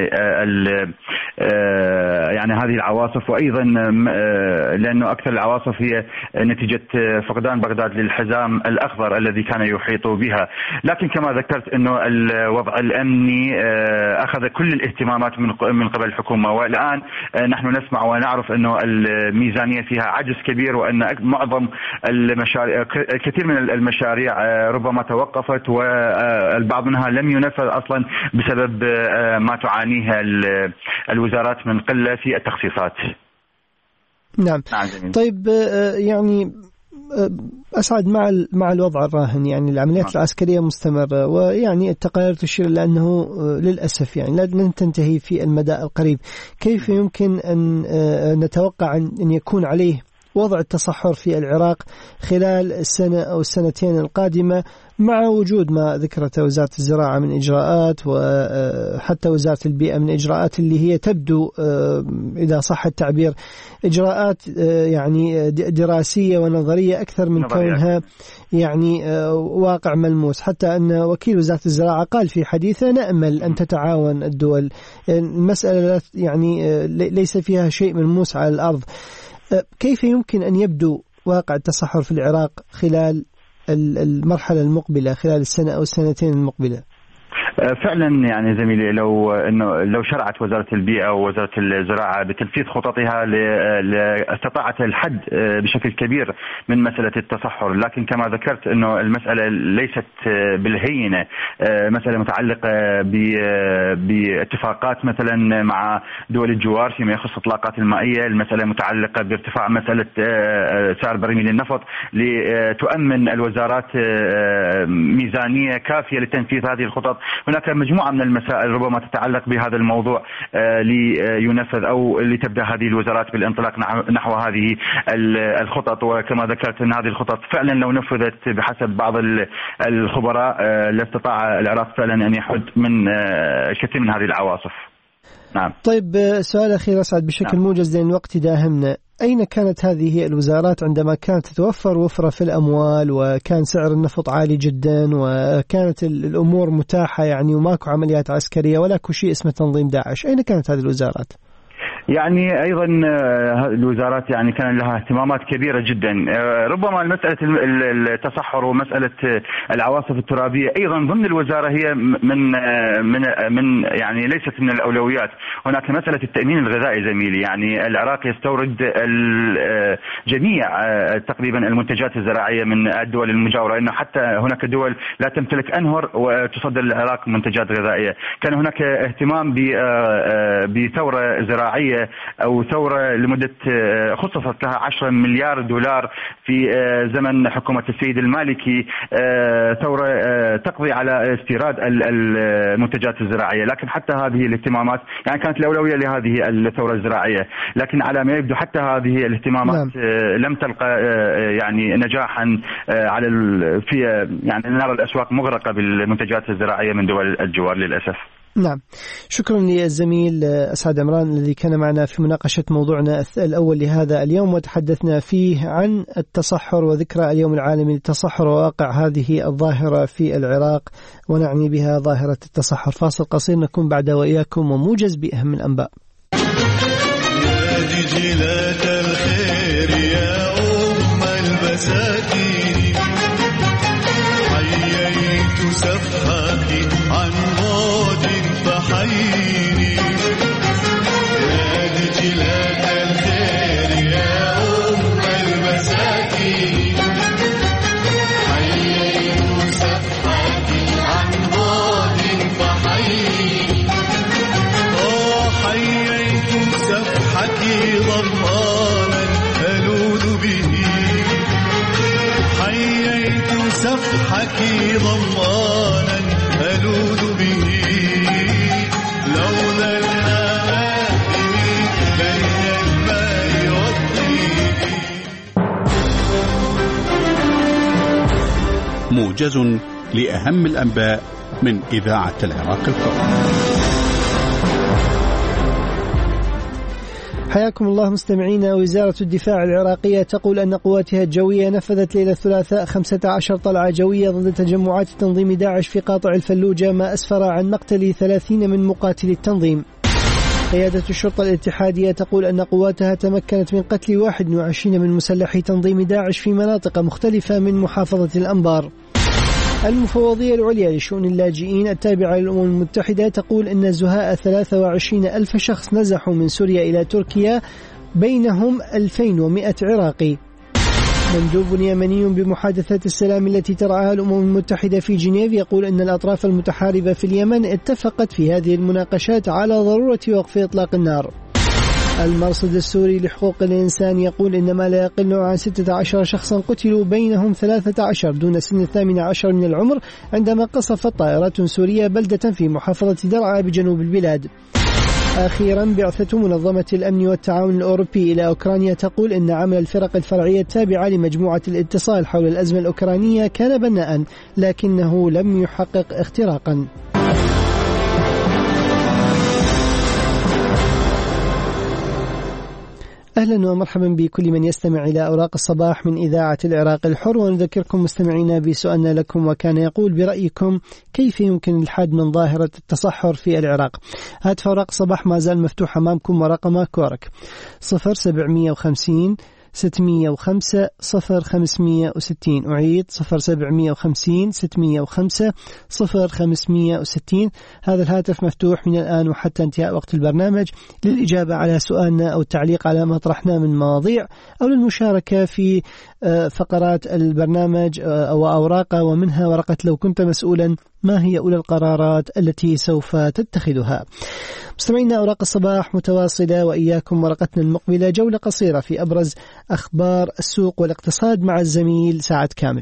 R: يعني هذه العواصف، وأيضا لأنه أكثر العواصف هي نتيجة فقدان بغداد للحزام الأخضر الذي كان يحيط بها. لكن كما ذكرت أنه الوضع الأمني أخذ كل الاهتمامات من قبل الحكومة، والآن نحن نسمع ونعرف أنه الميزانية فيها عجز كبير، وأن معظم المشاريع كثير من المشاريع ربما توقفت والبعض منها لم ينفذ أصلا بسبب ما تعانيه الوزارات من قلة في التخصيصات.
B: نعم. طيب يعني أسعد مع مع الوضع الراهن، يعني العمليات العسكرية مستمرة، ويعني التقارير تشير إلى أنه للأسف يعني لن تنتهي في المدى القريب. كيف يمكن أن نتوقع أن يكون عليه وضع التصحر في العراق خلال السنة أو السنتين القادمة، مع وجود ما ذكرته وزارة الزراعة من إجراءات وحتى وزارة البيئة من إجراءات اللي هي تبدو إذا صح التعبير إجراءات يعني دراسية ونظرية أكثر من كونها يعني واقع ملموس؟ حتى أن وكيل وزارة الزراعة قال في حديثه نأمل أن تتعاون الدول، المسألة يعني ليس فيها شيء ملموس على الأرض. كيف يمكن أن يبدو واقع التصحر في العراق خلال المرحلة المقبلة، خلال السنة أو السنتين المقبلة؟
R: فعلا يعني زميلي لو انه لو شرعت وزاره البيئه ووزاره الزراعه بتنفيذ خططها لاستطاعت الحد بشكل كبير من مساله التصحر، لكن كما ذكرت انه المساله ليست بالهينه، مساله متعلقه باتفاقات مثلا مع دول الجوار فيما يخص الاطلاقات المائيه، المساله متعلقه بارتفاع مساله سعر برميل النفط لتؤمن الوزارات ميزانيه كافيه لتنفيذ هذه الخطط. هناك مجموعة من المسائل ربما تتعلق بهذا الموضوع لينفذ أو لتبدأ هذه الوزارات بالانطلاق نحو هذه الخطط. وكما ذكرت أن هذه الخطط فعلا لو نفذت بحسب بعض الخبراء لاستطاع العراق فعلا أن يحد من كثير من هذه العواصف. نعم.
B: طيب سؤال أخير أسعد بشكل نعم. موجز لأن الوقت داهمنا. أين كانت هذه الوزارات عندما كانت تتوفر وفرة في الأموال وكان سعر النفط عالي جدا وكانت الأمور متاحة يعني وماكو عمليات عسكرية ولا كل شيء اسمه تنظيم داعش؟ أين كانت هذه الوزارات؟
R: يعني أيضا الوزارات يعني كان لها اهتمامات كبيرة جدا. ربما مسألة التصحر ومسألة العواصف الترابية أيضا ضمن الوزارة هي من من من يعني ليست من الأولويات. هناك مسألة التأمين الغذائي زميلي، يعني العراق يستورد جميع تقريبا المنتجات الزراعية من الدول المجاورة، إنه حتى هناك دول لا تمتلك أنهر وتصدر للعراق منتجات غذائية. كان هناك اهتمام بثورة زراعية زراعية أو ثورة لمدة خصصت لها عشرة مليار دولار في زمن حكومة السيد المالكي، ثورة تقضي على استيراد المنتجات الزراعية. لكن حتى هذه الاهتمامات يعني كانت الأولوية لهذه الثورة الزراعية، لكن على ما يبدو حتى هذه الاهتمامات نعم. لم تلقى يعني نجاحا على في يعني نرى الأسواق مغرقة بالمنتجات الزراعية من دول الجوار للأسف.
B: نعم، شكرا للزميل أسعد عمران الذي كان معنا في مناقشة موضوعنا الأول لهذا اليوم، وتحدثنا فيه عن التصحر وذكرى اليوم العالمي للتصحر وواقع هذه الظاهرة في العراق، ونعني بها ظاهرة التصحر. فاصل قصير نكون بعد وإياكم وموجز بأهم الأنباء.
S: يا دجلة الخير يا أم المساكين، حييت سفحك عن بعد فحييني، يا دجلة الخير يا أم المساكين، حييت سفحك عن بعد فحييني، آه حييت سفحك ضمانا ألوذ به، حييت سفحك ضمانا ألوذ به، لولا الآمال بين الماء والطين.
A: موجز لأهم الأنباء من إذاعة العراق الحر.
B: حياكم الله مستمعينا. وزارة الدفاع العراقية تقول أن قواتها الجوية نفذت ليلة الثلاثاء خمسة عشر طلعة جوية ضد تجمعات تنظيم داعش في قاطع الفلوجة، ما أسفر عن مقتل ثلاثين من مقاتلي التنظيم. قيادة الشرطة الاتحادية تقول أن قواتها تمكنت من قتل واحد وعشرين من مسلحي تنظيم داعش في مناطق مختلفة من محافظة الأنبار. المفوضية العليا لشؤون اللاجئين التابعة للأمم المتحدة تقول أن زهاء ثلاثة وعشرين ألف شخص نزحوا من سوريا إلى تركيا، بينهم ألفين ومئة عراقي. مندوب يمني بمحادثات السلام التي ترعاها الأمم المتحدة في جنيف يقول أن الأطراف المتحاربة في اليمن اتفقت في هذه المناقشات على ضرورة وقف إطلاق النار. المرصد السوري لحقوق الإنسان يقول إن ما لا يقل عن ستة عشر شخصا قتلوا، بينهم ثلاثة عشر دون سن الثامن عشر من العمر، عندما قصفت طائرات سورية بلدة في محافظة درعا بجنوب البلاد. أخيرا بعثة منظمة الأمن والتعاون الأوروبي إلى أوكرانيا تقول إن عمل الفرق الفرعية التابعة لمجموعة الاتصال حول الأزمة الأوكرانية كان بناء، لكنه لم يحقق اختراقا. أهلا ومرحبا بكل من يستمع إلى أوراق الصباح من إذاعة العراق الحر، ونذكركم مستمعينا بسؤالنا لكم وكان يقول: برأيكم كيف يمكن الحد من ظاهرة التصحر في العراق؟ هاتف أوراق الصباح ما زال مفتوح أمامكم ورقمه كورك صفر سبعمية وخمسين ستمية وخمسة صفر خمسمية وستين. أعيد صفر سبعمية وخمسين ستمية وخمسة صفر خمسمية وستين. هذا الهاتف مفتوح من الآن وحتى انتهاء وقت البرنامج للإجابة على سؤالنا أو التعليق على ما طرحناه من مواضيع، أو للمشاركة في فقرات البرنامج أو أوراقه، ومنها ورقة لو كنت مسؤولا ما هي أولى القرارات التي سوف تتخذها. مستمعينا، أوراق الصباح متواصلة وإياكم ورقتنا المقبلة، جولة قصيرة في أبرز أخبار السوق والاقتصاد مع الزميل سعد كامل.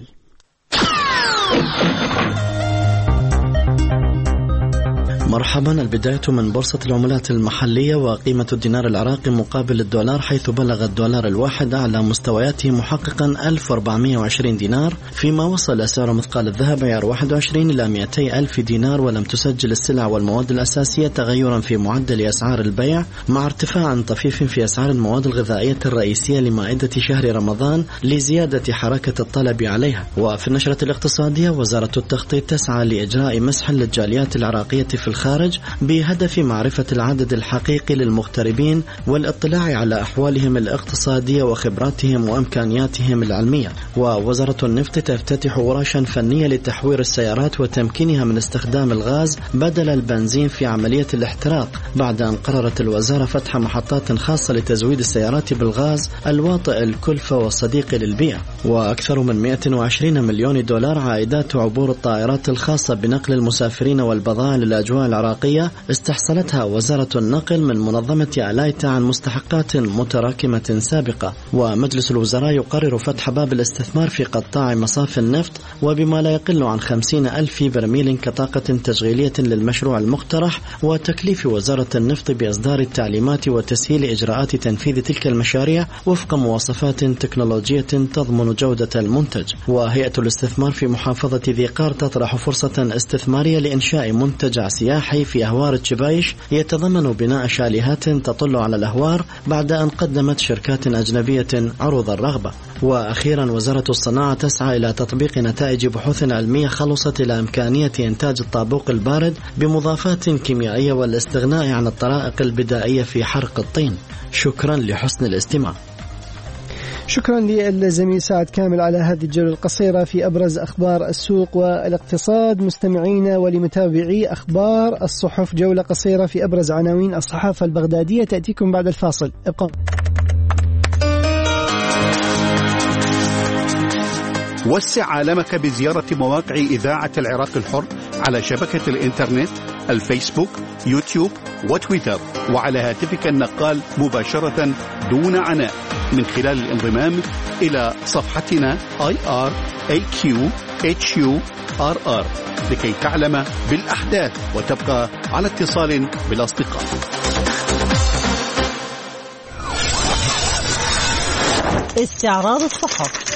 H: مرحبا. البداية من بورصة العملات المحلية، وقيمة الدينار العراقي مقابل الدولار حيث بلغ الدولار الواحد على مستوياته محققا ألف وأربعمية وعشرين دينار، فيما وصل سعر مثقال الذهب عيار واحد وعشرين إلى مئتي ألف دينار، ولم تسجل السلع والمواد الأساسية تغيرا في معدل أسعار البيع، مع ارتفاع طفيف في أسعار المواد الغذائية الرئيسية لمائدة شهر رمضان لزيادة حركة الطلب عليها. وفي النشرة الاقتصادية، وزارة التخطيط تسعى لإجراء مسح للجاليات العراقية في الخارج بهدف معرفة العدد الحقيقي للمغتربين والاطلاع على أحوالهم الاقتصادية وخبراتهم وإمكانياتهم العلمية. ووزارة النفط تفتتح ورشا فنية لتحوير السيارات وتمكينها من استخدام الغاز بدل البنزين في عملية الاحتراق، بعد أن قررت الوزارة فتح محطات خاصة لتزويد السيارات بالغاز الواطئ الكلفة والصديق للبيئة. وأكثر من مئة وعشرين مليون دولار عائدات عبور الطائرات الخاصة بنقل المسافرين والبضائع للأجواء المشروع العراقية استحصلتها وزارة النقل من منظمة ألايتا عن مستحقات متراكمة سابقة. ومجلس الوزراء يقرر فتح باب الاستثمار في قطاع مصاف النفط وبما لا يقل عن خمسين ألف برميل كطاقة تشغيلية للمشروع المقترح، وتكليف وزارة النفط بإصدار التعليمات وتسهيل إجراءات تنفيذ تلك المشاريع وفق مواصفات تكنولوجية تضمن جودة المنتج. وهيئة الاستثمار في محافظة ذي قار تطرح فرصة استثمارية لإنشاء منتجع سياحي في أهوار تشبايش يتضمن بناء شاليهات تطل على الأهوار بعد أن قدمت شركات أجنبية عروض الرغبة. وأخيرا وزارة الصناعة تسعى إلى تطبيق نتائج بحوث علمية خلصت إلى إمكانية إنتاج الطابوق البارد بمضافات كيميائية والاستغناء عن الطرائق البدائية في حرق الطين. شكرا لحسن الاستماع.
B: شكرا للزميل سعد كامل على هذه الجولة القصيرة في أبرز أخبار السوق والاقتصاد. مستمعينا ولمتابعي أخبار الصحف، جولة قصيرة في أبرز عناوين الصحافة البغدادية تأتيكم بعد الفاصل. ابقوا.
A: وسع عالمك بزيارة مواقع إذاعة العراق الحر على شبكة الإنترنت، الفيسبوك، يوتيوب وتويتر، وعلى هاتفك النقال مباشرة دون عناء من خلال الانضمام إلى صفحتنا آي آر إيه كيو إتش يو آر آر لكي تعلم بالأحداث وتبقى على اتصال بالأصدقاء.
T: استعراض الصحف.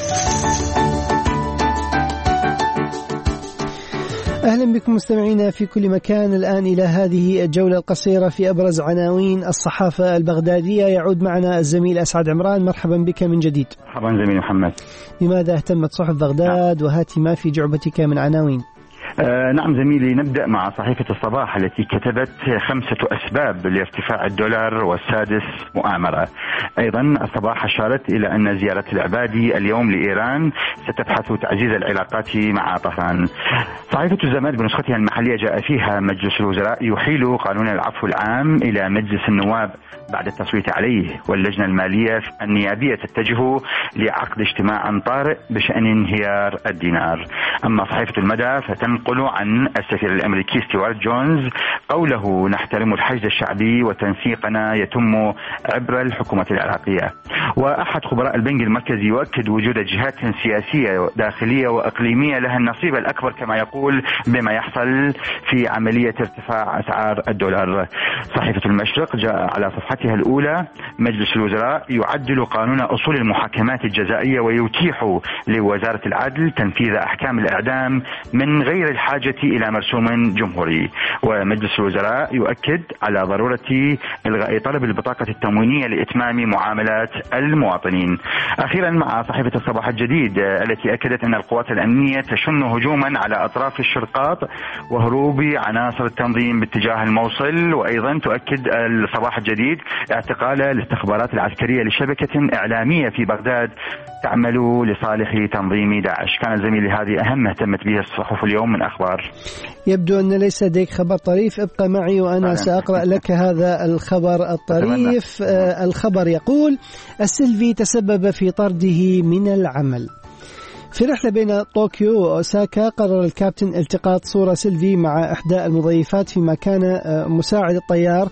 B: أهلا بكم مستمعينا في كل مكان. الآن إلى هذه الجولة القصيرة في أبرز عناوين الصحافة البغدادية. يعود معنا الزميل أسعد عمران. مرحبا بك من جديد.
R: مرحبا زميلي محمد.
B: لماذا اهتمت صحف بغداد وهاتي ما في جعبتك من عناوين؟
R: آه نعم زميلي، نبدأ مع صحيفة الصباح التي كتبت خمسة أسباب لارتفاع الدولار والسادس مؤامرة. أيضا الصباح أشارت إلى أن زيارة العبادي اليوم لإيران ستبحث تعزيز العلاقات مع طهران. صحيفة الزماد بنسختها المحلية جاء فيها مجلس الوزراء يحيل قانون العفو العام إلى مجلس النواب بعد التصويت عليه، واللجنة المالية النيابية تتجه لعقد اجتماع طارئ بشأن انهيار الدينار. أما صحيفة المدى فتنقل عن السفير الأمريكي ستيوارت جونز قوله نحترم الحشد الشعبي وتنسيقنا يتم عبر الحكومة العراقية. وأحد خبراء البنك المركزي يؤكد وجود جهات سياسية داخلية وإقليمية لها النصيب الأكبر كما يقول بما يحصل في عملية ارتفاع أسعار الدولار. صحيفة المشرق جاء على صفحتها الأولى مجلس الوزراء يعدل قانون أصول المحاكمات الجزائية ويتيح لوزارة العدل تنفيذ أحكام الإعدام من غير الحاجة إلى مرسوم جمهوري. ومجلس الوزراء يؤكد على ضرورة إلغاء طلب البطاقة التموينية لإتمام معاملات المواطنين. أخيرا مع صحيفة الصباح الجديد التي أكدت أن القوات الأمنية تشن هجوما على أطراف الشرقاط وهروب عناصر التنظيم باتجاه الموصل. وأيضا تؤكد الصباح الجديد اعتقال الاستخبارات العسكرية لشبكة إعلامية في بغداد تعمل لصالح تنظيم داعش. كان زميلي هذه أهم ما اهتمت به الصحف اليوم من أخبار.
B: يبدو أن ليس لديك خبر طريف، ابقى معي وأنا سأقرأ لك هذا الخبر الطريف. آه الخبر يقول السيلفي تسبب في طرده من العمل. في رحلة بين طوكيو وأوساكا قرر الكابتن التقاط صورة سيلفي مع إحدى المضيفات فيما كان مساعد الطيار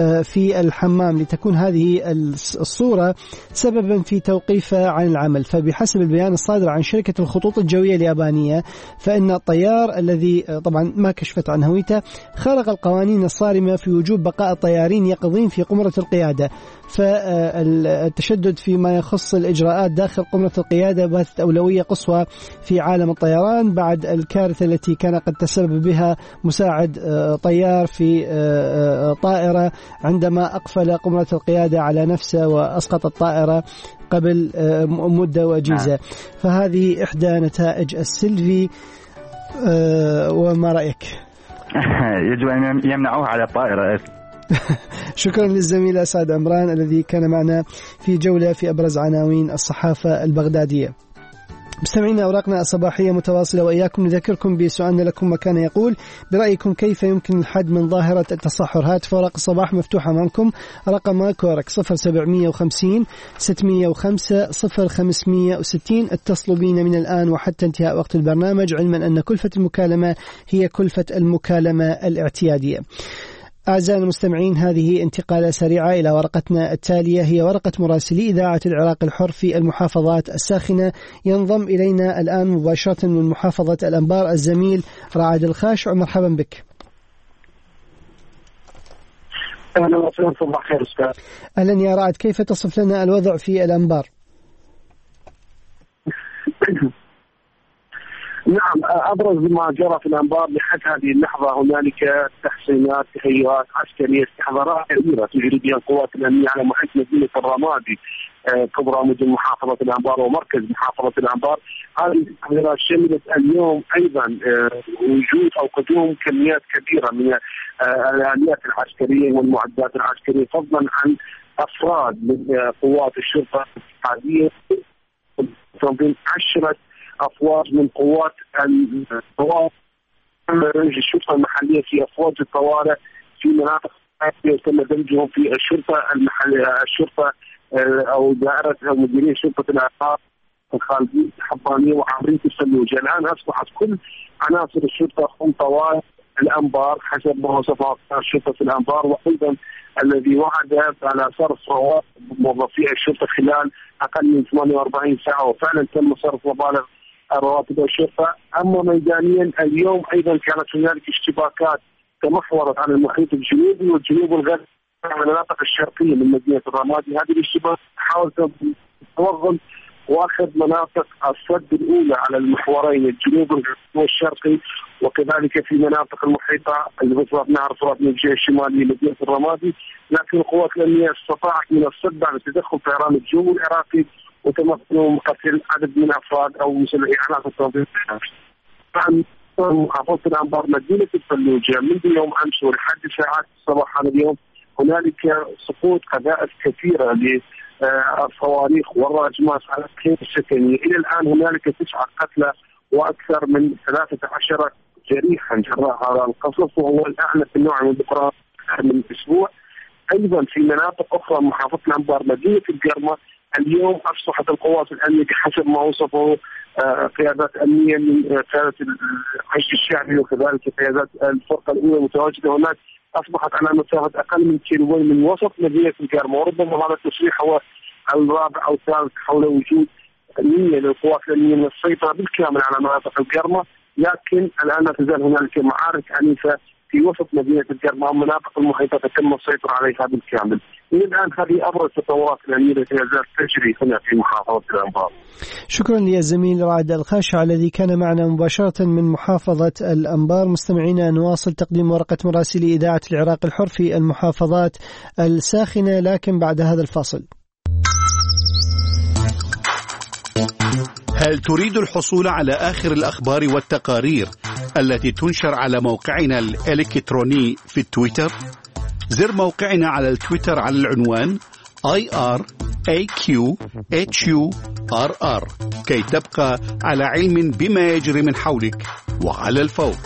B: في الحمام لتكون هذه الصورة سببا في توقيفه عن العمل. فبحسب البيان الصادر عن شركة الخطوط الجوية اليابانية فإن الطيار الذي طبعا ما كشفت عن هويته خرق القوانين الصارمة في وجوب بقاء الطيارين يقظين في قمرة القيادة. فالتشدد فيما يخص الإجراءات داخل قمرة القيادة باتت أولوية قصوى في عالم الطيران بعد الكارثة التي كان قد تسبب بها مساعد طيار في طائرة عندما أقفل قمرة القيادة على نفسه وأسقط الطائرة قبل مدة وجيزة. فهذه إحدى نتائج السيلفي. وما رأيك؟
R: يجب أن يمنعوه على الطائرة.
B: شكرا للزميل أسعد عمران الذي كان معنا في جولة في أبرز عناوين الصحافة البغدادية. مستمعينا أوراقنا الصباحية متواصلة وإياكم. نذكركم بسؤالنا لكم مكان يقول: برأيكم كيف يمكن الحد من ظاهرة التصحر؟ هاتف أوراق الصباح مفتوحة أمامكم، رقم كورك صفر سبعمية وخمسين ستمية وخمسة صفر خمسمية وستين. اتصلوا بنا من الآن وحتى انتهاء وقت البرنامج، علما أن كلفة المكالمة هي كلفة المكالمة الاعتيادية. أعزائنا المستمعين، هذه انتقالة سريعة إلى ورقتنا التالية، هي ورقة مراسلي إذاعة العراق الحر في المحافظات الساخنة. ينضم إلينا الآن مباشرة من محافظة الأنبار الزميل رعد الخاشع. مرحبا بك.
U: أهلا وسهلا، صباح خير أستاذ.
B: أهلا يا رعد، كيف تصف لنا الوضع في الأنبار؟
U: نعم، أبرز ما جرى في الأنبار لحد هذه اللحظة هنالك تحسينات، تهيئات عسكرية، استحضارات كبيرة تجري بها القوات الأمنية على محيط مدينة الرمادي كبرى مدن محافظة الأنبار ومركز محافظة الأنبار. هذه التحضيرات شملت اليوم أيضا وجود أو قدوم كميات كبيرة من الآليات العسكرية والمعدات العسكرية، فضلا عن أفراد من قوات الشرطة الاتحادية، تنظيم عشرة أفواج من قوات الطوارئ الشرطة المحلية في أفواج الطوارئ في مناطق يتم دمجهم في الشرطة المحلية، الشرطة أو دائرة أو مديرية شرطة العقار الخالدين الحضانية وعمرية الفلوجة. الآن أصبحت كل عناصر الشرطة هم طوارئ الأنبار حسب ما وصفها الشرطة في الأنبار، وأيضا الذي وعد على صرف رواتب موظفي الشرطة خلال أقل من ثمانية وأربعين ساعة، وفعلا تم صرف مبالغ رواتب الشرطة. أما ميدانيا اليوم أيضا كانت هنالك اشتباكات تمحورت على المحيط الجنوبي والجنوب الغربي على المناطق الشرقية من مدينة الرمادي. هذه الاشتباكات حاولت توغل واخذ مناطق الصد الأولى على المحورين الجنوب والشرقي، وكذلك في مناطق المحيطة اللي بفرات نهر فرات من الجهة الشمالية مدينة الرمادي، لكن القوات الأمنية استطاعت من الصد بعد تدخل طيران الجو العراقي وتمكنوا قتل عدد من أفراد أو مسلحي عناصر التنظيم. طبعا محافظة الأنبار مدينة الفلوجة منذ يوم أمس ولحد ساعات الصباح هذا اليوم هنالك سقوط قذائف كثيرة للصواريخ والراجمات على الخير السكنية. إلى الآن هنالك تسعة قتلى وأكثر من ثلاثة عشر جريحا جراء هذا القصف، وهو الأعنف في النوع من الذكرى من أسبوع. أيضا في مناطق أخرى محافظة الأنبار مدينة القرمة اليوم أصبحت القوات الأمنية حسب ما وصفه قيادات أمنية من قيادة الحشد الشعبي وكذلك قيادات الفرقة الأولى المتواجدة هناك، أصبحت على مسافة أقل من كيلوين من وسط مدينة القرمة. وربما هذا التصريح هو الرابع أو الثالث حول وجود نية للقوات الأمنية من السيطرة بالكامل على مناطق القرمة، لكن الآن لا تزال هنالك معارك عنيفة في وسط مدينة القرمة ومناطق المحيطة تم السيطرة عليها بالكامل. إلى الآن هذه أبرز التطورات الأمنية التي زالت تجري هنا في محافظة الأنبار.
B: شكرا للزميل رعد الخاشع الذي كان معنا مباشرة من محافظة الأنبار. مستمعينا نواصل تقديم ورقة مراسلي إذاعة العراق الحر في المحافظات الساخنة، لكن بعد هذا الفاصل.
A: هل تريد الحصول على آخر الأخبار والتقارير التي تنشر على موقعنا الإلكتروني في التويتر؟ زر موقعنا على التويتر على العنوان آي آر إيه كيو إتش يو آر آر كي تبقى على علم بما يجري من حولك وعلى الفور.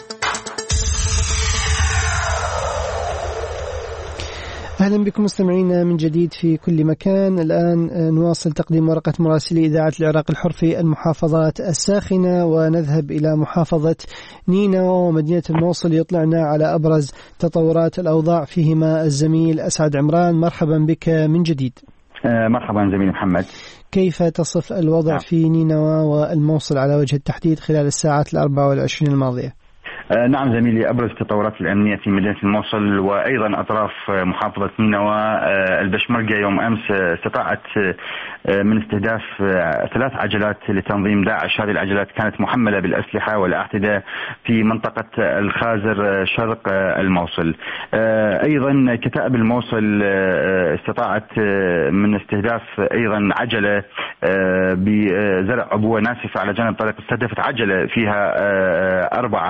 B: أهلا بكم مستمعينا من جديد في كل مكان. الآن نواصل تقديم ورقة مراسلي إذاعة العراق الحر في المحافظات الساخنة، ونذهب إلى محافظة نينوى ومدينة الموصل يطلعنا على أبرز تطورات الأوضاع فيهما الزميل أسعد عمران. مرحبا بك من جديد.
R: مرحبا زميل محمد.
B: كيف تصف الوضع في نينوى والموصل على وجه التحديد خلال الساعات الأربع والعشرين الماضية؟
R: نعم زميلي، أبرز التطورات الأمنية في مدينة الموصل وأيضا أطراف محافظة نينوى. البشمركة يوم أمس استطاعت من استهداف ثلاث عجلات لتنظيم داعش. هذه العجلات كانت محملة بالأسلحة والاعتداء في منطقة الخازر شرق الموصل. أيضا كتائب الموصل استطاعت من استهداف أيضا عجلة بزرع عبوة ناسفة على جانب طريق. استهدفت عجلة فيها أربعة من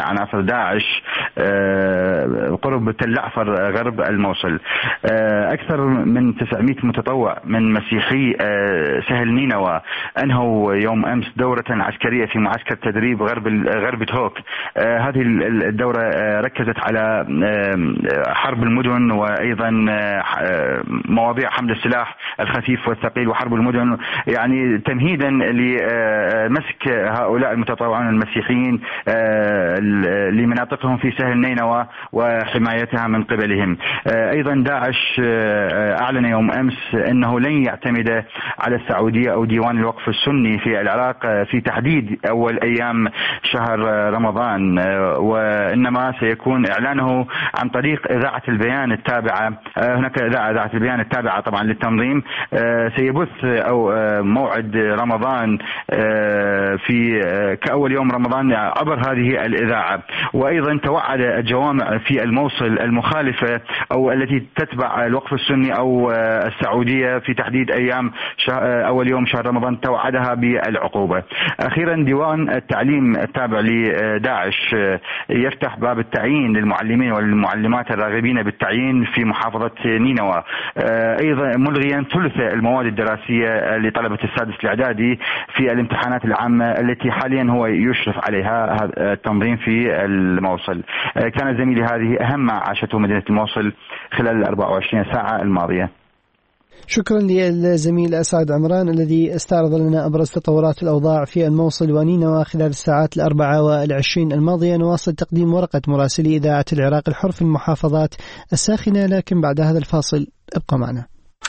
R: عناصر داعش قرب تل عفر غرب الموصل. أكثر من تسعمائة متطوع من مسيحي سهل نينوى أنهوا يوم أمس دورة عسكرية في معسكر تدريب غرب غرب تهوك. هذه الدورة ركزت على حرب المدن وأيضا مواضيع حمل السلاح الخفيف والثقيل وحرب المدن، يعني تمهيدا لمسك هؤلاء المتطوعون المسيحيين لمناطقهم في سهل نينوى وحمايتها من قبلهم. أيضا داعش أعلن يوم أمس أنه لن يعتمد على السعودية أو ديوان الوقف السني في العراق في تحديد أول أيام شهر رمضان، وإنما سيكون إعلانه عن طريق إذاعة البيان التابعة. هناك إذاعة البيان التابعة طبعا للتنظيم سيبث أو موعد رمضان في كأول يوم رمضان عبر هذه الإذاعة. وأيضا توعد الجوامع في الموصل المخالفة أو التي تتبع الوقف السني أو السعودية في تحديد أيام أول يوم شهر رمضان توعدها بالعقوبة. أخيرا ديوان التعليم التابع لداعش يفتح باب التعيين للمعلمين والمعلمات الراغبين بالتعيين في محافظة نينوى، أيضا ملغيا ثلث المواد الدراسية لطلبة السادس الإعدادي في الامتحانات العامة التي حاليا هو يشرف عليها التنظيم في الموصل. كان زميلي هذه أهم ما عاشته مدينة الموصل خلال الأربع وعشرين ساعة الماضية.
B: شكرا للزميل أسعد عمران الذي استعرض لنا أبرز تطورات الأوضاع في الموصل ونينوى خلال الساعات الأربعة والعشرين الماضية. نواصل تقديم ورقة مراسلي إذاعة العراق الحر في المحافظات الساخنة، لكن بعد هذا الفاصل ابقى معنا.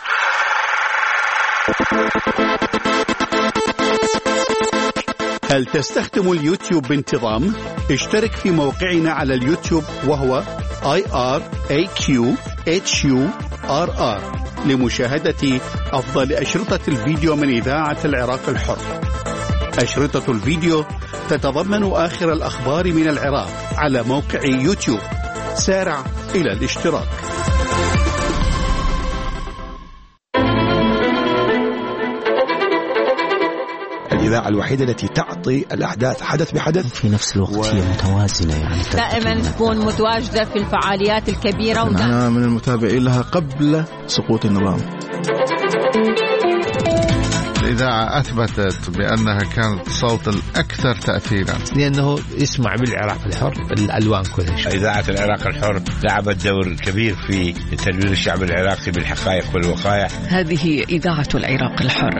A: هل تستخدم اليوتيوب بانتظام؟ اشترك في موقعنا على اليوتيوب وهو آي آر إيه كيو إتش يو آر آر لمشاهدة أفضل أشرطة الفيديو من إذاعة العراق الحر. أشرطة الفيديو تتضمن آخر الأخبار من العراق على موقع يوتيوب. سارع إلى الاشتراك.
G: الإذاعة الوحيدة التي تعطي الأحداث حدث بحدث
H: في نفس الوقت و... هي متوازنة، يعني
I: دائما تكون متواجدة في الفعاليات الكبيرة.
J: أنا من المتابعين لها قبل سقوط النظام.
K: الإذاعة أثبتت بأنها كانت صوت الأكثر تأثيرا،
L: لأنه يسمع بالعراق الحر الألوان كلها.
M: إذاعة العراق الحر لعبت دور كبير في تدوير الشعب العراقي بالحقائق والوقائع.
N: هذه إذاعة العراق الحر.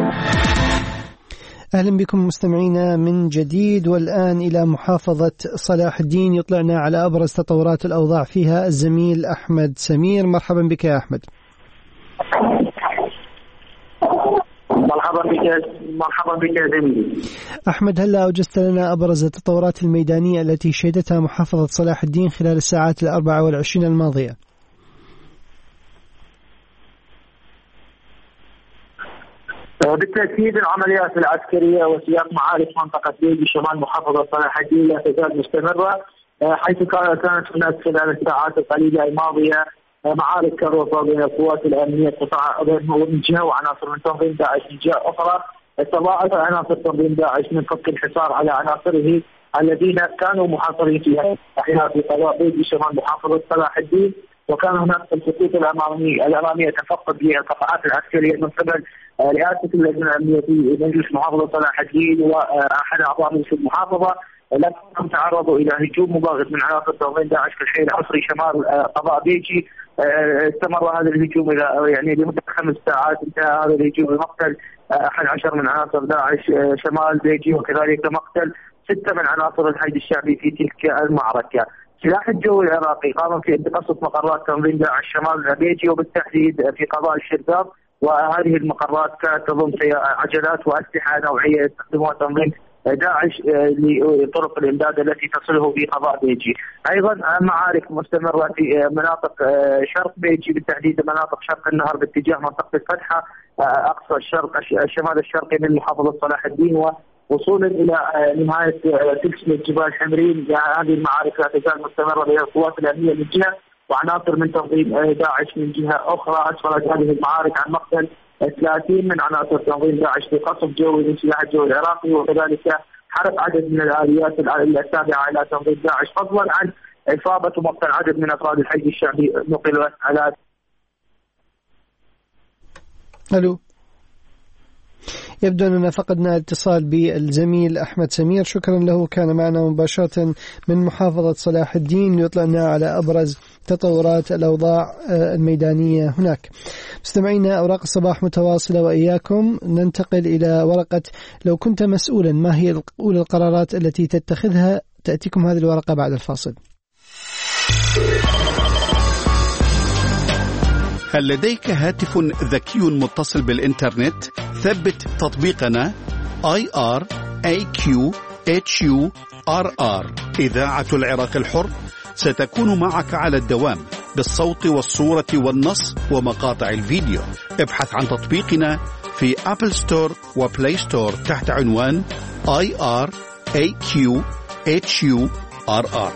B: أهلا بكم مستمعينا من جديد، والآن إلى محافظة صلاح الدين يطلعنا على أبرز تطورات الأوضاع فيها الزميل أحمد سمير. مرحبا بك يا أحمد.
U: مرحبا بك مرحبا بك يا زميلي
B: أحمد. هلا أوجزت لنا أبرز التطورات الميدانية التي شهدتها محافظة صلاح الدين خلال الساعات الأربعة والعشرين الماضية.
U: بالتأكيد العمليات العسكرية وسياق معارك منطقة بيجي شمال محافظة صلاح الدين لا تزال مستمرة، حيث كانت هناك خلال الساعات القليلة الماضية معارك كروفة بين القوات الأمنية من جهة وعناصر من تنظيم داعش من جهة أخرى. استطاعت عناصر تنظيم داعش من فك الحصار على عناصره الذين كانوا محاصرين في أحياء في قضاء بيجي شمال محافظة صلاح الدين، وكان هناك الخطوط الأمامية الأمامية تفقد للقطاعات العسكرية من قبل رئاسة اللجنة الأمنية في مجلس محافظة صلاح الدين وأحد أعضاء مجلس المحافظة، لكنهم تعرضوا إلى هجوم مباغت من عناصر تنظيم داعش في الحي العصري شمال قضاء بيجي. استمر هذا الهجوم إلى يعني لمدة خمس ساعات. انتهى هذا الهجوم بمقتل أحد عشر من عناصر داعش شمال بيجي، وكذلك مقتل ستة من عناصر الحشد الشعبي في تلك المعركة. سلاح الجو العراقي قام في بقصف مقرات تنظيم داعش شمال بيجي وبالتحديد في قضاء الشرقاق، وهذه المقرات كانت تضم عجلات وأسلحة نوعية يستخدمها تنظيم داعش لطرق الإمداد التي تصله في قضاء بيجي. أيضا معارك مستمرة في مناطق شرق بيجي بالتحديد مناطق شرق النهر باتجاه منطقة الفتحة أقصى الشرق الشمال الشرقي من محافظة صلاح الدين، ووصولا إلى نهاية سلسلة جبال حمرين. هذه المعارك لا تزال مستمرة بين القوات الأمنية من جهة وعناصر من تنظيم داعش من جهة أخرى. أسفرت هذه المعارك عن مقتل ثلاثين من عناصر تنظيم داعش في قصف جوي من سلاح الجو العراقي، وكذلك
C: حرق عدد من الآليات التابعة إلى تنظيم داعش، فضلا عن إصابة ومقتل عدد من أفراد الحي الشعبي نقلوا على.
B: ألو، يبدو أننا فقدنا اتصال بالزميل أحمد سمير، شكرا له، كان معنا مباشرة من محافظة صلاح الدين ليطلعنا على أبرز تطورات الأوضاع الميدانية هناك. مستمعينا، أوراق الصباح متواصلة وإياكم. ننتقل إلى ورقة لو كنت مسؤولا، ما هي أولى القرارات التي تتخذها؟ تأتيكم هذه الورقة بعد الفاصل.
A: هل لديك هاتف ذكي متصل بالإنترنت؟ ثبت تطبيقنا آي آر إيه كيو إتش يو آر آر إذاعة العراق الحر، ستكون معك على الدوام بالصوت والصورة والنص ومقاطع الفيديو. ابحث عن تطبيقنا في أبل ستور وبلاي ستور تحت عنوان آي آر إيه كيو إتش يو آر آر.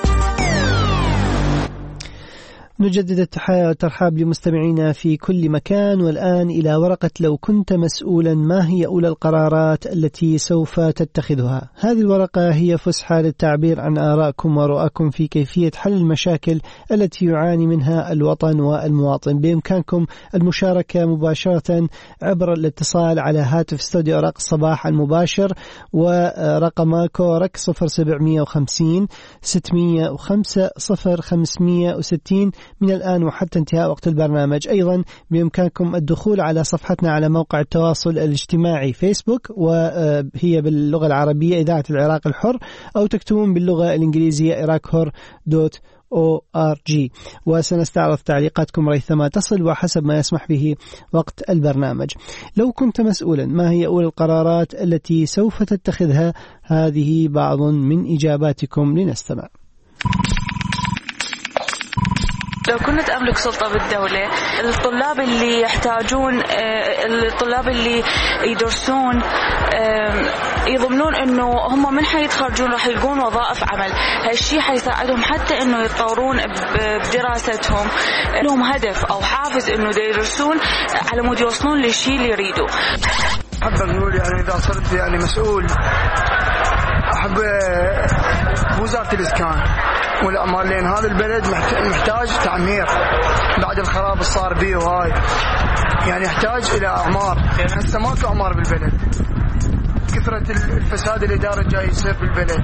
B: نجدد التحية والترحاب لمستمعينا في كل مكان، والآن إلى ورقة لو كنت مسؤولا، ما هي أولى القرارات التي سوف تتخذها؟ هذه الورقة هي فسحة للتعبير عن آرائكم ورؤاكم في كيفية حل المشاكل التي يعاني منها الوطن والمواطن. بإمكانكم المشاركة مباشرة عبر الاتصال على هاتف استوديو أوراق الصباح المباشر، ورقم كورك صفر سبعمية وخمسين ستمية وخمسة صفر خمسمية وستين من الآن وحتى انتهاء وقت البرنامج. أيضا بإمكانكم الدخول على صفحتنا على موقع التواصل الاجتماعي فيسبوك، وهي باللغة العربية إذاعة العراق الحر، أو تكتبون باللغة الإنجليزية إراكحر دوت أو آر جي، وسنستعرض تعليقاتكم ريثما تصل وحسب ما يسمح به وقت البرنامج. لو كنت مسؤولا، ما هي أولى القرارات التي سوف تتخذها؟ هذه بعض من إجاباتكم، لنستمع.
V: لو كنت أملك سلطة بالدولة، الطلاب اللي يحتاجون، الطلاب اللي يدرسون يضمنون إنه هم من حيتخرجون راح يلقون وظائف عمل. هالشيء حيساعدهم حتى إنه يتطورون بدراستهم، لهم هدف أو حافز إنه يدرسون على مود يوصلون للشيء اللي يريدوا.
W: أحب نقول يعني إذا صرت يعني مسؤول، أحب وزارة الإسكان والأعمال، لأن هذا البلد محتاج تعمير بعد الخراب اللي صار بيه، وهاي يعني يحتاج إلى أعمار. يعني هسه ماكو أعمار بالبلد، كثرة الفساد الإداري جاي يصير بالبلد.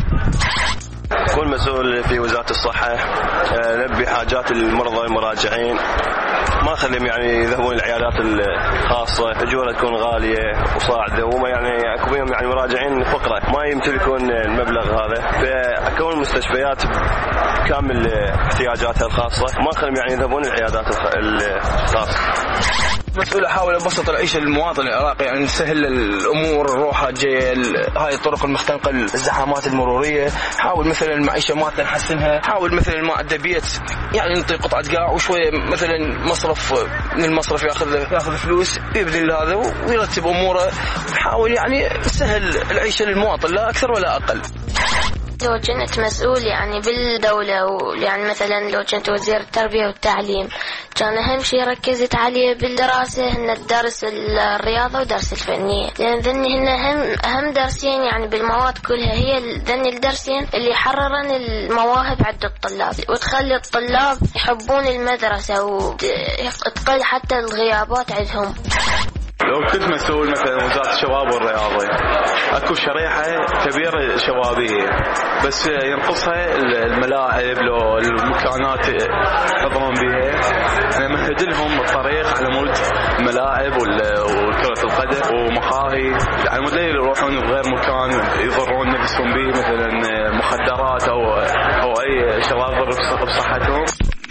X: كل مسؤول في وزارة الصحة، نبي حاجات المرضى والمراجعين، ما خليهم يعني يذهبون العيادات الخاصة، أجورة تكون غالية وصاعدة، وما يعني أكو بيهم يعني مراجعين فقراء ما يمتلكون المبلغ هذا، فأكون المستشفيات كامل احتياجاتها الخاصة، ما خليهم يعني يذهبون العيادات الخاصة.
Y: مسؤول أحاول أبسط العيشة للمواطن العراقي، يعني نسهل الأمور، الروحة جاية، هاي الطرق المختنقة، الزحامات المرورية، حاول مثلا المعيشة مالتنا نحسنها، حاول مثلا ما عنده بيت يعني نعطي قطعة قاع وشوية مثلا مصرف من المصرف ياخذ ياخذ فلوس يبذل هذا ويرتب أموره، نحاول يعني نسهل العيشة للمواطن لا أكثر ولا أقل.
Z: لو كنت مسؤول يعني بالدولة، ويعني مثلا لو كنت وزير التربية والتعليم، كان أهم شيء ركزت عليه بالدراسة هن الدرس الرياضة ودرس الفنية، لأن ذني هن أهم أهم درسين يعني بالمواد كلها، هي ذني الدرسين اللي يحررن المواهب عند الطلاب، وتخلي الطلاب يحبون المدرسة، وتقل حتى الغيابات عندهم.
Y: لو كنت مسؤول مثلا وزارة الشباب والرياضة، اكو شريحة كبيرة شبابية بس ينقصها الملاعب، لو المكانات يحضرون بها، انا مهد لهم الطريق على مود ملاعب وكرة القدم ومقاهي، على مود لا يروحون بغير مكان يضرون نفسهم به، مثلا مخدرات او او اي شغلات تضر بصحتهم.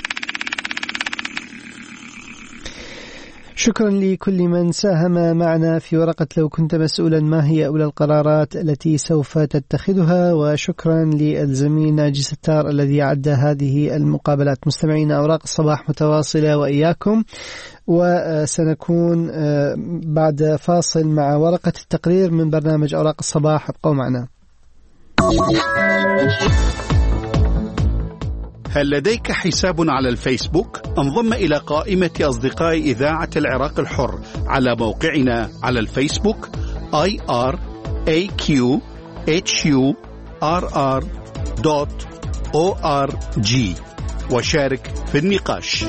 B: شكرا لكل من ساهم معنا في ورقة لو كنت مسؤولا، ما هي أولى القرارات التي سوف تتخذها، وشكرا للزميل ناجي ستار الذي عد هذه المقابلات. مستمعين، أوراق الصباح متواصلة وإياكم، وسنكون بعد فاصل مع ورقة التقرير من برنامج أوراق الصباح. ابقوا معنا.
A: هل لديك حساب على الفيسبوك؟ انضم إلى قائمة أصدقاء إذاعة العراق الحر على موقعنا على الفيسبوك آي آر إيه كيو إتش يو آر آر دوت أو آر جي وشارك في النقاش.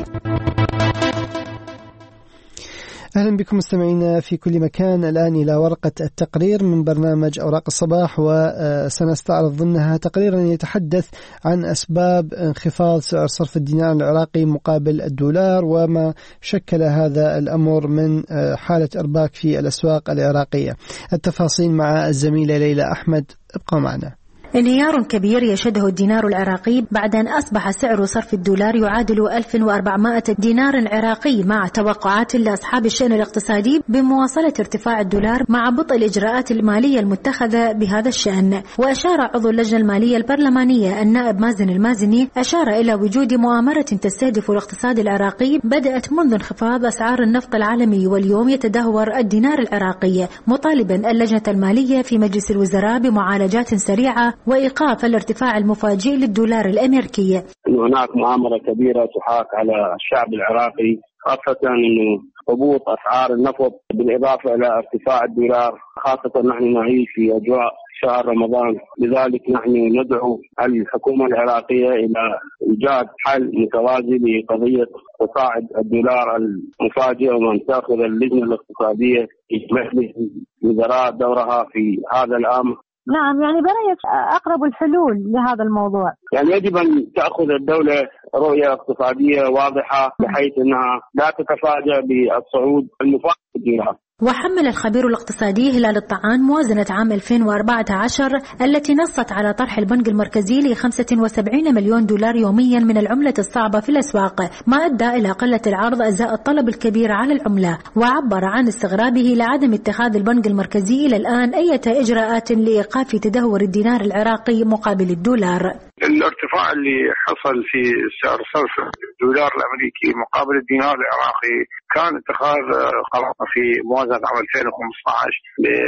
B: أهلا بكم مستمعينا في كل مكان. الآن إلى ورقة التقرير من برنامج أوراق الصباح، وسنستعرض ضمنها تقريرا يتحدث عن أسباب انخفاض سعر صرف الدينار العراقي مقابل الدولار، وما شكل هذا الأمر من حالة إرباك في الأسواق العراقية. التفاصيل مع الزميلة ليلى أحمد، ابقوا معنا.
D: انهيار كبير يشهده الدينار العراقي بعد أن أصبح سعر صرف الدولار يعادل ألف وأربعمائة دينار عراقي، مع توقعات لأصحاب الشأن الاقتصادي بمواصلة ارتفاع الدولار مع بطء الإجراءات المالية المتخذة بهذا الشأن. وأشار عضو اللجنة المالية البرلمانية النائب مازن المازني أشار إلى وجود مؤامرة تستهدف الاقتصاد العراقي بدأت منذ انخفاض أسعار النفط العالمي، واليوم يتدهور الدينار العراقي، مطالبا اللجنة المالية في مجلس الوزراء بمعالجات سريعة وإيقاف الارتفاع المفاجئ للدولار الأمريكي.
U: هناك مؤامرة كبيرة تحاك على الشعب العراقي، خاصة أنه هبوط أسعار النفط بالإضافة إلى ارتفاع الدولار، خاصة نحن نعيش في أجواء شهر رمضان. لذلك نحن ندعو الحكومة العراقية إلى إيجاد حل متوازي لقضية تصاعد الدولار المفاجئ، ومن تأخذ اللجنة الاقتصادية في مجلس الوزراء دورها في هذا الأمر.
E: نعم، يعني برأيك أقرب الحلول لهذا الموضوع؟
U: يعني يجب أن تأخذ الدولة رؤية اقتصادية واضحة بحيث أنها لا تتفاجأ بالصعود المفاجئ الدولار.
D: وحمل الخبير الاقتصادي هلال الطعان موازنة عام ألفين وأربعة عشر التي نصت على طرح البنك المركزي ل خمسة وسبعين مليون دولار يوميا من العملة الصعبة في الأسواق، ما أدى إلى قلة العرض أزاء الطلب الكبير على العملة، وعبر عن استغرابه لعدم اتخاذ البنك المركزي إلى الآن أي إجراءات لإيقاف تدهور الدينار العراقي مقابل الدولار.
F: الارتفاع اللي حصل في سعر صرف الدولار الأمريكي مقابل الدينار العراقي كان اتخاذ قرار في موازنة عام ألفين وخمسة عشر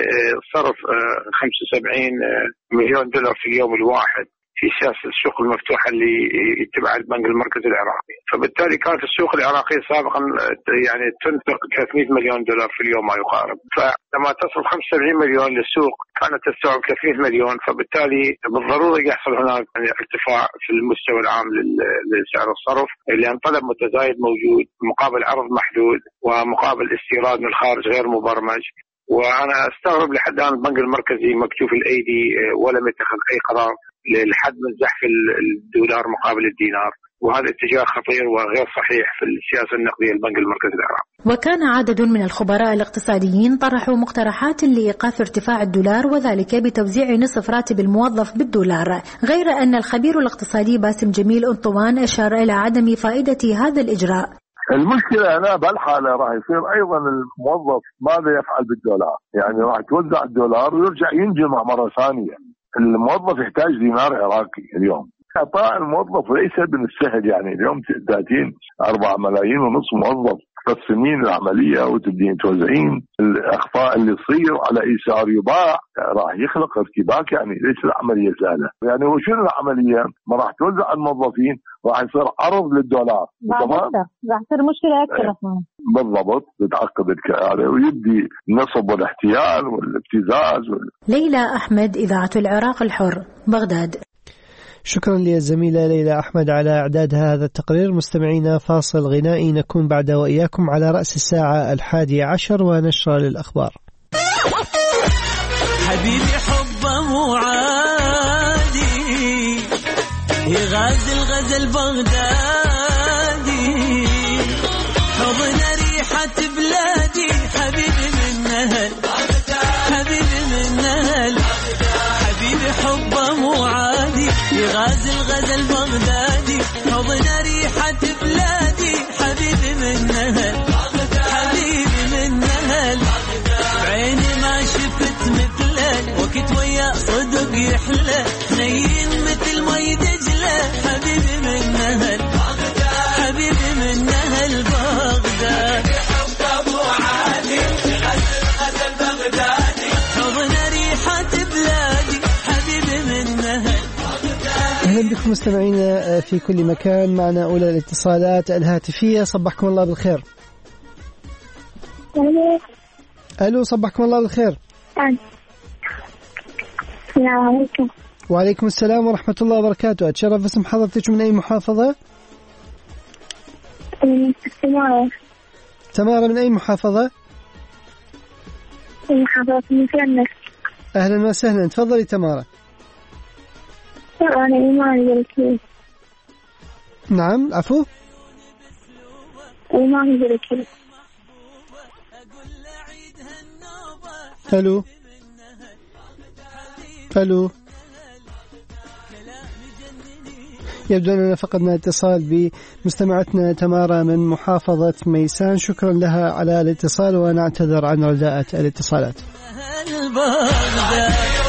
F: بصرف خمسة وسبعين مليون دولار في اليوم الواحد في سياسة السوق المفتوحة اللي يتبع البنك المركزي العراقي. فبالتالي كانت السوق العراقية سابقا يعني تنفق ثلاثمئة مليون دولار في اليوم ما يقارب، فلما تصل خمسة وسبعين مليون للسوق كانت تستوعب ثلاثمئة مليون، فبالتالي بالضرورة يحصل هناك يعني ارتفاع في المستوى العام لسعر الصرف، لأن طلب متزايد موجود مقابل عرض محدود ومقابل استيراد من الخارج غير مبرمج. وأنا أستغرب لحد الآن البنك المركزي مكتوف الأيدي ولم يتخذ أي قرار للحد من زحف الدولار مقابل الدينار، وهذا اتجاه خطير وغير صحيح في السياسة النقدية البنك المركزي العراقي.
D: وكان عدد من الخبراء الاقتصاديين طرحوا مقترحات لإيقاف ارتفاع الدولار، وذلك بتوزيع نصف راتب الموظف بالدولار، غير أن الخبير الاقتصادي باسم جميل أنطوان أشار إلى عدم فائدة هذا الإجراء.
O: المشكلة هنا بالحالة راح يصير أيضا الموظف ماذا يفعل بالدولار، يعني راح توزع الدولار ويرجع ينجمع مرة ثانية. الموظف يحتاج دينار عراقي اليوم. إعطاء الموظف ليس بالسهل، يعني اليوم تأتين أربعة ملايين ونص موظف، تقسمين العملية وتبدين توزعين، الأخطاء اللي تصير على إيسار يباع راح يخلق ارتباك، يعني ليس العملية سهلة. يعني وشنو العملية؟ ما راح توزع الموظفين، راح يصير عرض للدولار، تمام؟
E: راح تصير مشكلة أكثر.
O: بالضبط، تتعقد الكيان ويبدي النصب والاحتيال والابتزاز وال...
D: ليلى أحمد، إذاعة العراق الحر، بغداد.
B: شكرا للزميلة ليلى أحمد على إعداد هذا التقرير. مستمعينا فاصل غنائي نكون بعد وإياكم على رأس الساعة الحادية عشر ونشرة للأخبار.
S: حبيبي حبه مو عادي، يغازل غزل بغدادي، حضن ريحة بلادي، حبيبي من نهل، حبيبي من نهل، حبيبي حبه مو عادي، يغازل غزل بغدادي، حضن ريحة بلادي، حبيبي من نهل، حبيبي من نهل، بعيني ما شفت مثله، وقت ويا صدق يحلى، نين مثل مي دجلة، حبيبي من نهل، حبيبي من نهل بغداد، حبه مو عادي، يغزل غزل بغدادي، حضن ريحة بلادي، حبيبي من نهل.
B: أهلا بكم مستمعينا في كل مكان. معنا أولى الاتصالات الهاتفية. صبحكم الله بالخير. ألو، صبحكم الله بالخير.
G: السلام عليكم.
B: وعليكم السلام ورحمة الله وبركاته. أتشرف اسم حضرتك من أي محافظة؟
G: من تمارا.
B: تمارا من أي محافظة؟
G: من محافظة المثنى.
B: أهلا وسهلا، تفضلي تمارا.
G: أنا إيمان بركي.
B: نعم عفو.
G: إيمان بركي.
B: ألو ألو. يبدو أننا فقدنا اتصال بمستمعتنا تمارا من محافظة ميسان. شكرا لها على الاتصال ونعتذر عن رداءة الاتصالات.